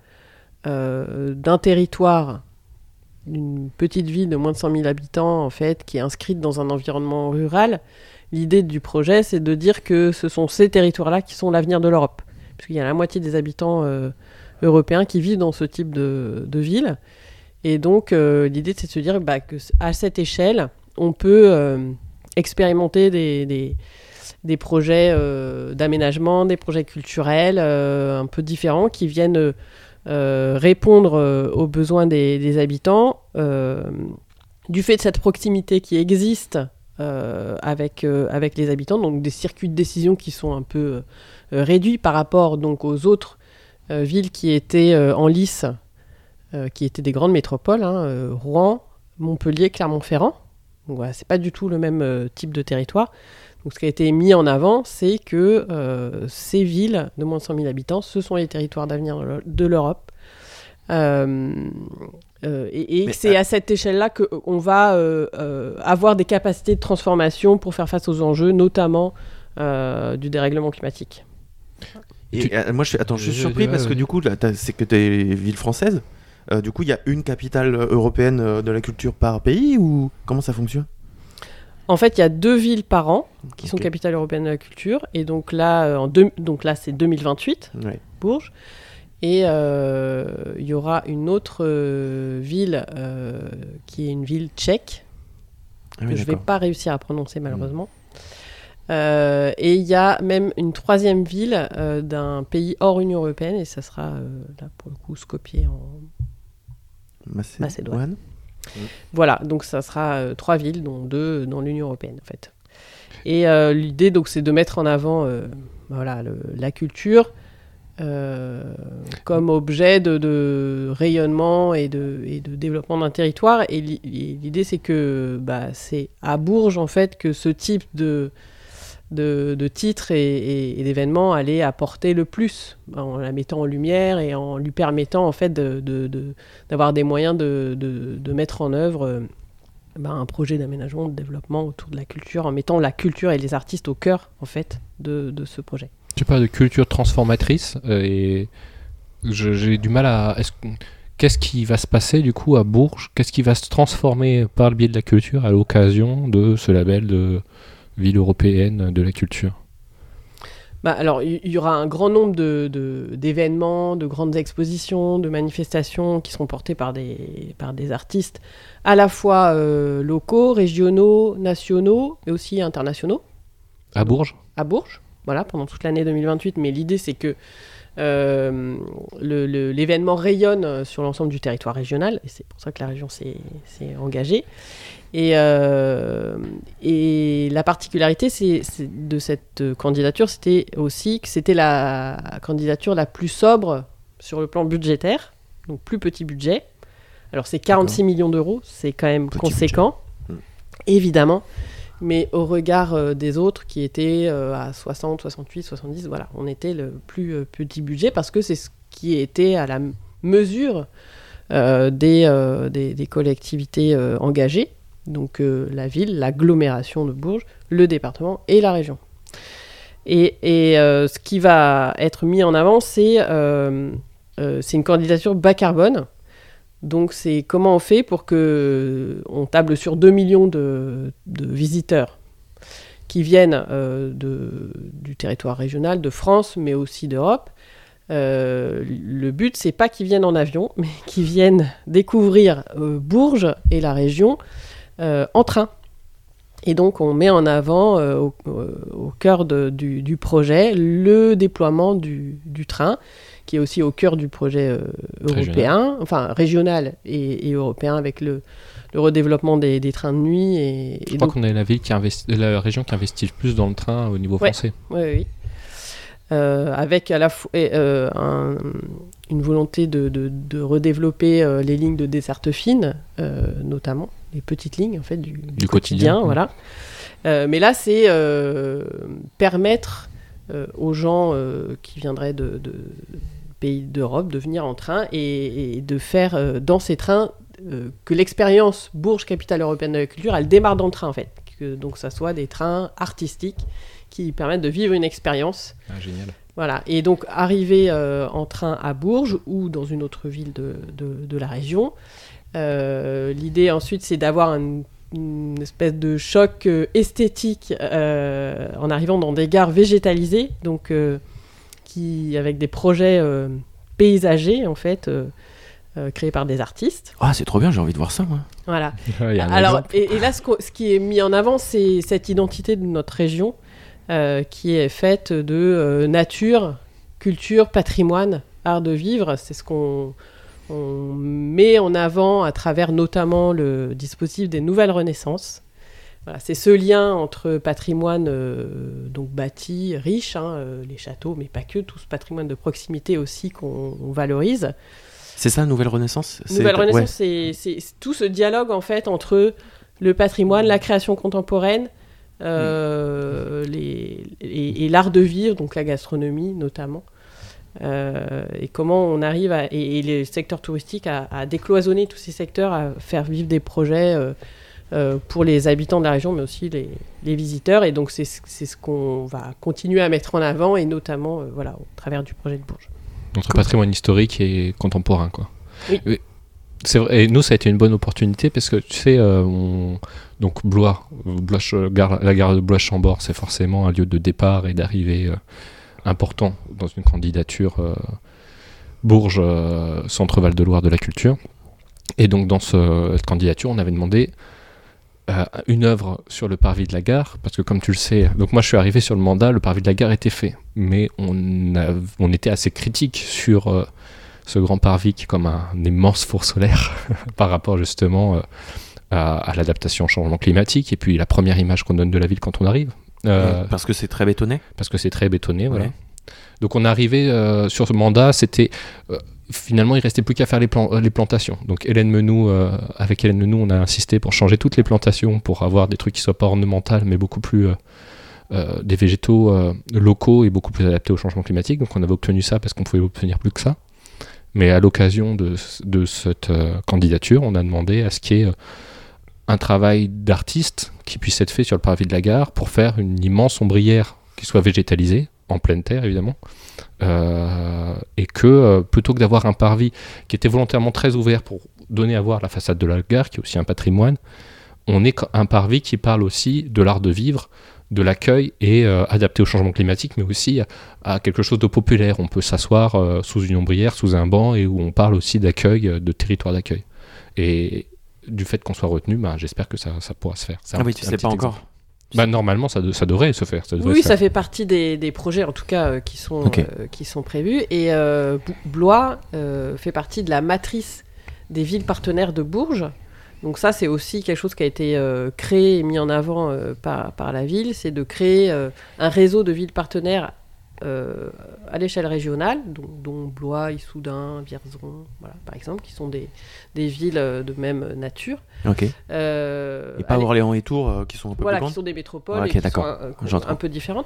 euh, d'un territoire, d'une petite ville de moins de cent mille habitants en fait, qui est inscrite dans un environnement rural. L'idée du projet, c'est de dire que ce sont ces territoires-là qui sont l'avenir de l'Europe, puisqu'il y a la moitié des habitants euh, européens qui vivent dans ce type de, de ville. Et donc, euh, l'idée, c'est de se dire bah, qu'à cette échelle, on peut euh, expérimenter des, des, des projets euh, d'aménagement, des projets culturels euh, un peu différents qui viennent euh, répondre euh, aux besoins des, des habitants. Euh, du fait de cette proximité qui existe euh, avec, euh, avec les habitants, donc des circuits de décision qui sont un peu euh, réduits par rapport donc, aux autres Euh, villes qui étaient euh, en lice, euh, qui étaient des grandes métropoles, hein, euh, Rouen, Montpellier, Clermont-Ferrand. Donc voilà, c'est pas du tout le même euh, type de territoire. Donc ce qui a été mis en avant, c'est que euh, ces villes de moins de cent mille habitants, ce sont les territoires d'avenir de l'Europe. Euh, euh, et et c'est euh... à cette échelle-là qu'on va euh, euh, avoir des capacités de transformation pour faire face aux enjeux, notamment euh, du dérèglement climatique. Et tu... euh, moi, je suis, attends, je suis surpris parce que du coup, là, c'est que t'es ville française. Euh, du coup, il y a une capitale européenne euh, de la culture par pays ou comment ça fonctionne ? En fait, il y a deux villes par an qui okay. sont capitales européennes de la culture. Et donc là, euh, en deux... donc là c'est deux mille vingt-huit, ouais. Bourges. Et euh, il y aura une autre euh, ville euh, qui est une ville tchèque ah, oui, que je ne vais pas réussir à prononcer malheureusement. Mmh. Euh, et il y a même une troisième ville euh, d'un pays hors Union européenne, et ça sera euh, là pour le coup Skopje en Macé- Macédoine. Mmh. Voilà, donc ça sera euh, trois villes, dont deux dans l'Union européenne en fait. Et euh, l'idée donc c'est de mettre en avant euh, voilà le, la culture euh, comme objet de, de rayonnement et de, et de développement d'un territoire. Et l'idée c'est que bah, c'est à Bourges en fait que ce type de De, de titres et, et, et d'événements allaient apporter le plus en la mettant en lumière et en lui permettant en fait de, de, de, d'avoir des moyens de, de, de mettre en œuvre euh, ben, un projet d'aménagement, de développement autour de la culture, en mettant la culture et les artistes au cœur en fait de, de ce projet. Tu parles de culture transformatrice euh, et je, j'ai du mal à... Est-ce, qu'est-ce qui va se passer du coup à Bourges ? Qu'est-ce qui va se transformer par le biais de la culture à l'occasion de ce label de ville européenne de la culture ? Bah alors, il y, y aura un grand nombre de, de, d'événements, de grandes expositions, de manifestations qui seront portées par des, par des artistes à la fois euh, locaux, régionaux, nationaux, mais aussi internationaux. À Bourges ? À Bourges, voilà, pendant toute l'année deux mille vingt-huit. Mais l'idée, c'est que euh, le, le, l'événement rayonne sur l'ensemble du territoire régional, et c'est pour ça que la région s'est, s'est engagée. Et, euh, et la particularité c'est, c'est de cette candidature, c'était aussi que c'était la candidature la plus sobre sur le plan budgétaire, donc plus petit budget. Alors c'est quarante-six D'accord. millions d'euros, c'est quand même petit conséquent, mmh. évidemment, mais au regard euh, des autres qui étaient euh, à soixante, soixante-huit, soixante-dix, voilà, on était le plus euh, petit budget parce que c'est ce qui était à la mesure euh, des, euh, des, des collectivités euh, engagées. Donc euh, la ville, l'agglomération de Bourges, le département et la région. Et, et euh, ce qui va être mis en avant, c'est, euh, euh, c'est une candidature bas carbone. Donc c'est comment on fait pour que on table sur deux millions de, de visiteurs qui viennent euh, de, du territoire régional, de France, mais aussi d'Europe. Euh, le but, c'est pas qu'ils viennent en avion, mais qu'ils viennent découvrir euh, Bourges et la région euh, en train. Et donc, on met en avant, euh, au, au cœur de, du, du projet, le déploiement du, du train, qui est aussi au cœur du projet euh, européen, régional. enfin régional et, et européen, avec le, le redéveloppement des, des trains de nuit. Et, Je et crois donc... qu'on est la ville qui investi, la région qui investit le plus dans le train au niveau ouais, français. Oui, oui. Euh, avec à la fois euh, un, une volonté de, de, de redévelopper euh, les lignes de desserte fine, euh, notamment les petites lignes en fait du, du, du quotidien, quotidien mmh. voilà. Euh, mais là, c'est euh, permettre euh, aux gens euh, qui viendraient de, de pays d'Europe de venir en train et, et de faire euh, dans ces trains euh, que l'expérience Bourges, capitale européenne de la culture, elle démarre dans le train en fait. Que, donc ça soit des trains artistiques qui permettent de vivre une expérience. Ah, génial. Voilà. Et donc, arriver euh, en train à Bourges ou dans une autre ville de, de, de la région, euh, l'idée ensuite, c'est d'avoir un, une espèce de choc euh, esthétique euh, en arrivant dans des gares végétalisées, donc, euh, qui, avec des projets euh, paysagers, en fait, euh, euh, créés par des artistes. Ah, c'est trop bien, j'ai envie de voir ça, moi. Voilà. Alors, et, et là, ce, ce qui est mis en avant, c'est cette identité de notre région, Euh, qui est faite de euh, nature, culture, patrimoine, art de vivre. C'est ce qu'on on met en avant à travers notamment le dispositif des Nouvelles Renaissances. Voilà, c'est ce lien entre patrimoine euh, donc bâti, riche, hein, euh, les châteaux, mais pas que, tout ce patrimoine de proximité aussi qu'on on valorise. C'est ça, Nouvelle Renaissance c'est... Nouvelle Renaissance, ouais. c'est, c'est, c'est tout ce dialogue en fait entre le patrimoine, la création contemporaine, Euh, mmh. les, et, et l'art de vivre, donc la gastronomie notamment, euh, et comment on arrive, à, et, et les secteurs touristiques, à, à décloisonner tous ces secteurs, à faire vivre des projets euh, euh, pour les habitants de la région, mais aussi les, les visiteurs. Et donc c'est, c'est ce qu'on va continuer à mettre en avant, et notamment euh, voilà, au travers du projet de Bourges. Notre patrimoine historique et contemporain, quoi. Oui. oui. C'est vrai, et nous, ça a été une bonne opportunité parce que, tu sais, euh, on... donc Blois, Blois gare, la gare de Blois-Chambord, c'est forcément un lieu de départ et d'arrivée euh, important dans une candidature euh, Bourges, euh, Centre Val-de-Loire de la culture. Et donc, dans ce, cette candidature, on avait demandé euh, une œuvre sur le parvis de la gare, parce que comme tu le sais, donc moi je suis arrivé sur le mandat, le parvis de la gare était fait, mais on, a, on était assez critique sur... Euh, ce grand parvis qui est comme un, un immense four solaire par rapport justement euh, à, à l'adaptation au changement climatique et puis la première image qu'on donne de la ville quand on arrive. Euh, parce que c'est très bétonné Parce que c'est très bétonné, ouais. voilà. Donc on est arrivé euh, sur ce mandat, c'était... Euh, finalement, il ne restait plus qu'à faire les, plan- les plantations. Donc Hélène Menou, euh, avec Hélène Menou, on a insisté pour changer toutes les plantations, pour avoir des trucs qui ne soient pas ornementales, mais beaucoup plus... Euh, euh, des végétaux euh, locaux et beaucoup plus adaptés au changement climatique. Donc on avait obtenu ça parce qu'on pouvait obtenir plus que ça. Mais à l'occasion de, de cette euh, candidature, on a demandé à ce qu'il y ait euh, un travail d'artiste qui puisse être fait sur le parvis de la gare pour faire une immense ombrière qui soit végétalisée, en pleine terre évidemment, euh, et que euh, plutôt que d'avoir un parvis qui était volontairement très ouvert pour donner à voir la façade de la gare, qui est aussi un patrimoine, on ait un parvis qui parle aussi de l'art de vivre, de l'accueil et euh, adapté au changement climatique, mais aussi à, à quelque chose de populaire. On peut s'asseoir euh, sous une ombrière, sous un banc, et où on parle aussi d'accueil, de territoire d'accueil. Et du fait qu'on soit retenu, bah, j'espère que ça, ça pourra se faire. C'est ah un, oui, tu sais pas encore. Bah, normalement, ça, de, ça devrait se faire. Ça devrait oui, se ça faire. fait partie des, des projets, en tout cas, euh, qui, sont, okay. euh, qui sont prévus. Et euh, Blois euh, fait partie de la matrice des villes partenaires de Bourges. Donc ça, c'est aussi quelque chose qui a été euh, créé et mis en avant euh, par, par la ville, c'est de créer euh, un réseau de villes partenaires euh, à l'échelle régionale, dont, dont Blois, Issoudun, Vierzon, voilà, par exemple, qui sont des, des villes de même nature. Ok. Euh, et pas allez, Orléans et Tours, euh, qui sont un peu voilà, plus grandes. qui sont des métropoles ah, okay, et qui d'accord. sont un, un peu différentes.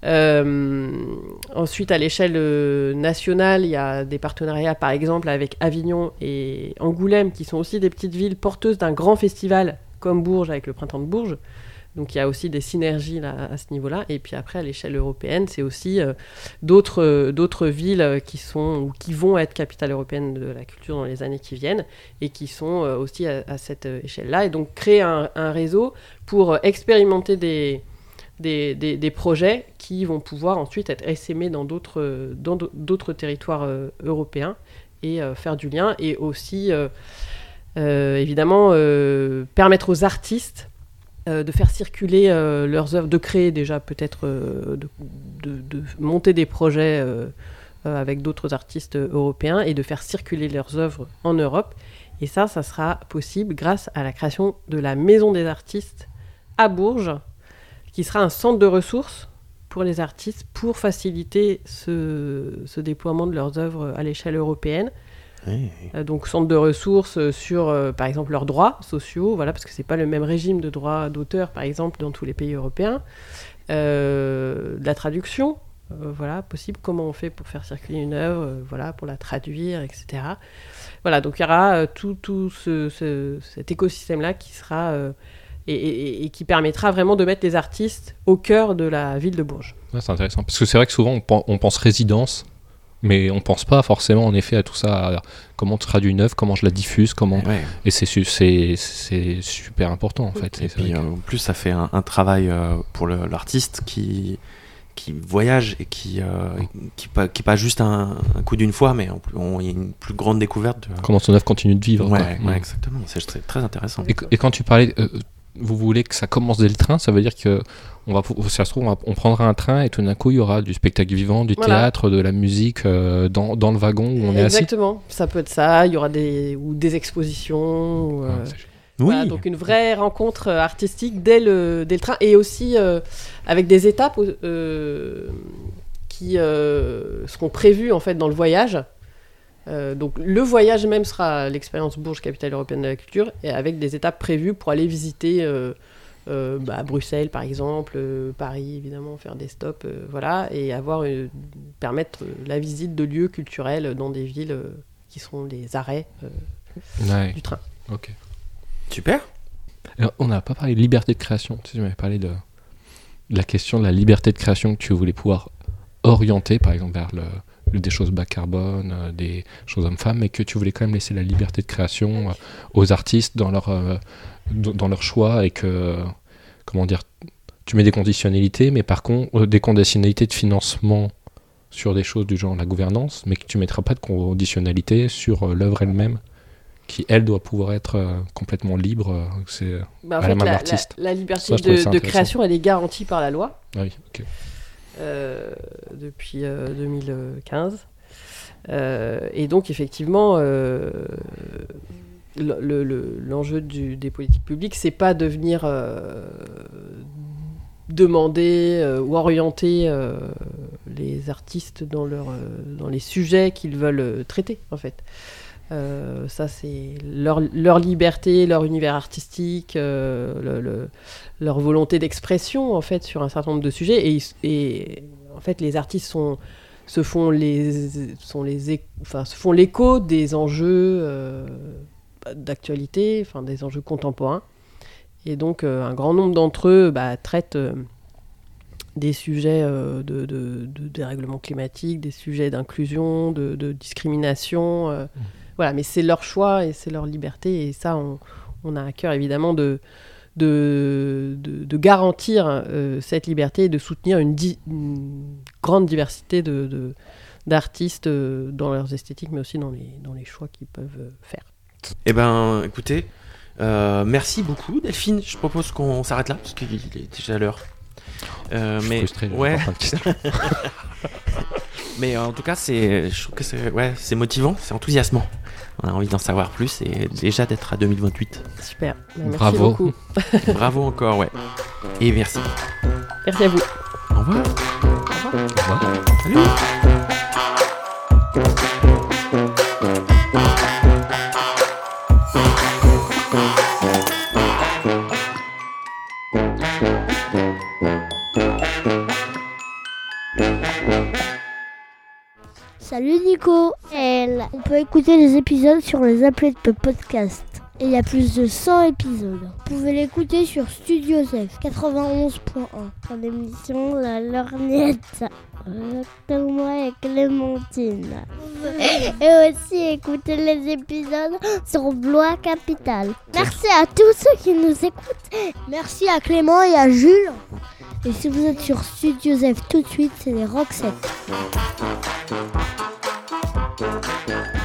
Euh, ensuite, à l'échelle nationale, il y a des partenariats, par exemple, avec Avignon et Angoulême, qui sont aussi des petites villes porteuses d'un grand festival comme Bourges avec le Printemps de Bourges. Donc il y a aussi des synergies là, à ce niveau-là. Et puis après, à l'échelle européenne, c'est aussi euh, d'autres, euh, d'autres villes qui, sont, ou qui vont être capitales européennes de la culture dans les années qui viennent et qui sont euh, aussi à, à cette euh, échelle-là. Et donc créer un, un réseau pour euh, expérimenter des, des, des, des projets qui vont pouvoir ensuite être essaimés dans d'autres, euh, dans d'autres territoires euh, européens et euh, faire du lien. Et aussi, euh, euh, évidemment, euh, permettre aux artistes de faire circuler euh, leurs œuvres, de créer déjà peut-être, euh, de, de, de monter des projets euh, euh, avec d'autres artistes européens et de faire circuler leurs œuvres en Europe. Et ça, ça sera possible grâce à la création de la Maison des artistes à Bourges, qui sera un centre de ressources pour les artistes pour faciliter ce, ce déploiement de leurs œuvres à l'échelle européenne. Oui. Euh, donc centre de ressources sur, euh, par exemple, leurs droits sociaux, voilà, parce que c'est pas le même régime de droit d'auteur, par exemple, dans tous les pays européens. Euh, de la traduction, euh, voilà, possible. Comment on fait pour faire circuler une œuvre, euh, voilà, pour la traduire, et cetera. Voilà, donc il y aura euh, tout, tout ce, ce, cet écosystème-là qui sera euh, et, et, et qui permettra vraiment de mettre les artistes au cœur de la ville de Bourges. Ouais, c'est intéressant, parce que c'est vrai que souvent on, on pense résidence. Mais on pense pas forcément en effet à tout ça, à comment on traduit une œuvre, comment je la diffuse, comment ouais. Et c'est, c'est, c'est super important en fait. Et puis que... euh, en plus ça fait un, un travail euh, pour le, l'artiste qui qui voyage et qui euh, qui pas qui pas juste un, un coup d'une fois, mais il y a une plus grande découverte. De... Comment son œuvre continue de vivre. Ouais, quoi. ouais, ouais. Exactement. C'est très, très intéressant. Et, et quand tu parlais, euh, vous voulez que ça commence dès le train, ça veut dire que on va, si ça se trouve, on, va, on prendra un train et tout d'un coup, il y aura du spectacle vivant, du voilà. théâtre, de la musique euh, dans, dans le wagon où on est assis. Exactement, ça peut être ça. Il y aura des, ou des expositions. Ou, euh, ah, voilà, oui. Donc une vraie rencontre artistique dès le, dès le train et aussi euh, avec des étapes euh, qui euh, seront prévues en fait dans le voyage. Euh, donc le voyage même sera l'expérience Bourges, capitale européenne de la culture, et avec des étapes prévues pour aller visiter euh, euh, bah, Bruxelles par exemple, euh, Paris évidemment, faire des stops, euh, voilà, et avoir euh, permettre euh, la visite de lieux culturels dans des villes euh, qui seront des arrêts euh, ouais. du train. Ok. Super. Alors, on n'a pas parlé de liberté de création. Tu sais, tu m'avais parlé de, de la question de la liberté de création que tu voulais pouvoir orienter, par exemple vers le des choses bas carbone, euh, des choses hommes-femmes, mais que tu voulais quand même laisser la liberté de création euh, aux artistes dans leur, euh, d- dans leur choix et que, euh, comment dire, tu mets des conditionnalités, mais par contre, euh, des conditionnalités de financement sur des choses du genre la gouvernance, mais que tu ne mettras pas de conditionnalité sur euh, l'œuvre elle-même, qui, elle, doit pouvoir être euh, complètement libre, euh, c'est bah, en à fait, la main la, de l'artiste. La, la liberté Ça, de, de création, elle est garantie par la loi. Ah oui, ok. Euh, depuis euh, deux mille quinze. Euh, et donc, effectivement, euh, le, le, l'enjeu du, des politiques publiques, c'est pas de venir euh, demander euh, ou orienter euh, les artistes dans, leur, euh, dans les sujets qu'ils veulent traiter, en fait. Euh, ça, c'est leur, leur liberté, leur univers artistique, euh, le, le, leur volonté d'expression, en fait, sur un certain nombre de sujets. Et, et en fait, les artistes sont, se, font les, sont les, enfin, se font l'écho des enjeux euh, d'actualité, enfin, des enjeux contemporains. Et donc, euh, un grand nombre d'entre eux bah, traitent euh, des sujets euh, de, de, de dérèglement climatique, des sujets d'inclusion, de, de discrimination. Euh, mmh. Voilà, mais c'est leur choix et c'est leur liberté. Et ça, on, on a à cœur, évidemment, de, de, de, de garantir euh, cette liberté et de soutenir une, di- une grande diversité de, de, d'artistes euh, dans leurs esthétiques, mais aussi dans les, dans les choix qu'ils peuvent faire. Eh bien, écoutez, euh, merci beaucoup, Delphine. Je propose qu'on s'arrête là, parce qu'il est déjà l'heure. Euh, mais frustré, ouais. Mais euh, en tout cas, c'est, je trouve que c'est, ouais, c'est motivant, c'est enthousiasmant. On a envie d'en savoir plus et déjà d'être à deux mille vingt-huit. Super, merci Bravo. beaucoup. Bravo encore, ouais. Et merci. Merci à vous. Au revoir. Au revoir. Au revoir. Salut. Salut Nico. Elle. On peut écouter les épisodes sur les applis de podcast. Et il y a plus de cent épisodes. Vous pouvez l'écouter sur Studio F quatre-vingt-onze point un. Dans l'émission La Lorgnette. Avec moi et Clémentine. Et aussi écouter les épisodes sur Blois Capital. Merci à tous ceux qui nous écoutent. Merci à Clément et à Jules. Et si vous êtes sur Studio F tout de suite, c'est les Roxettes.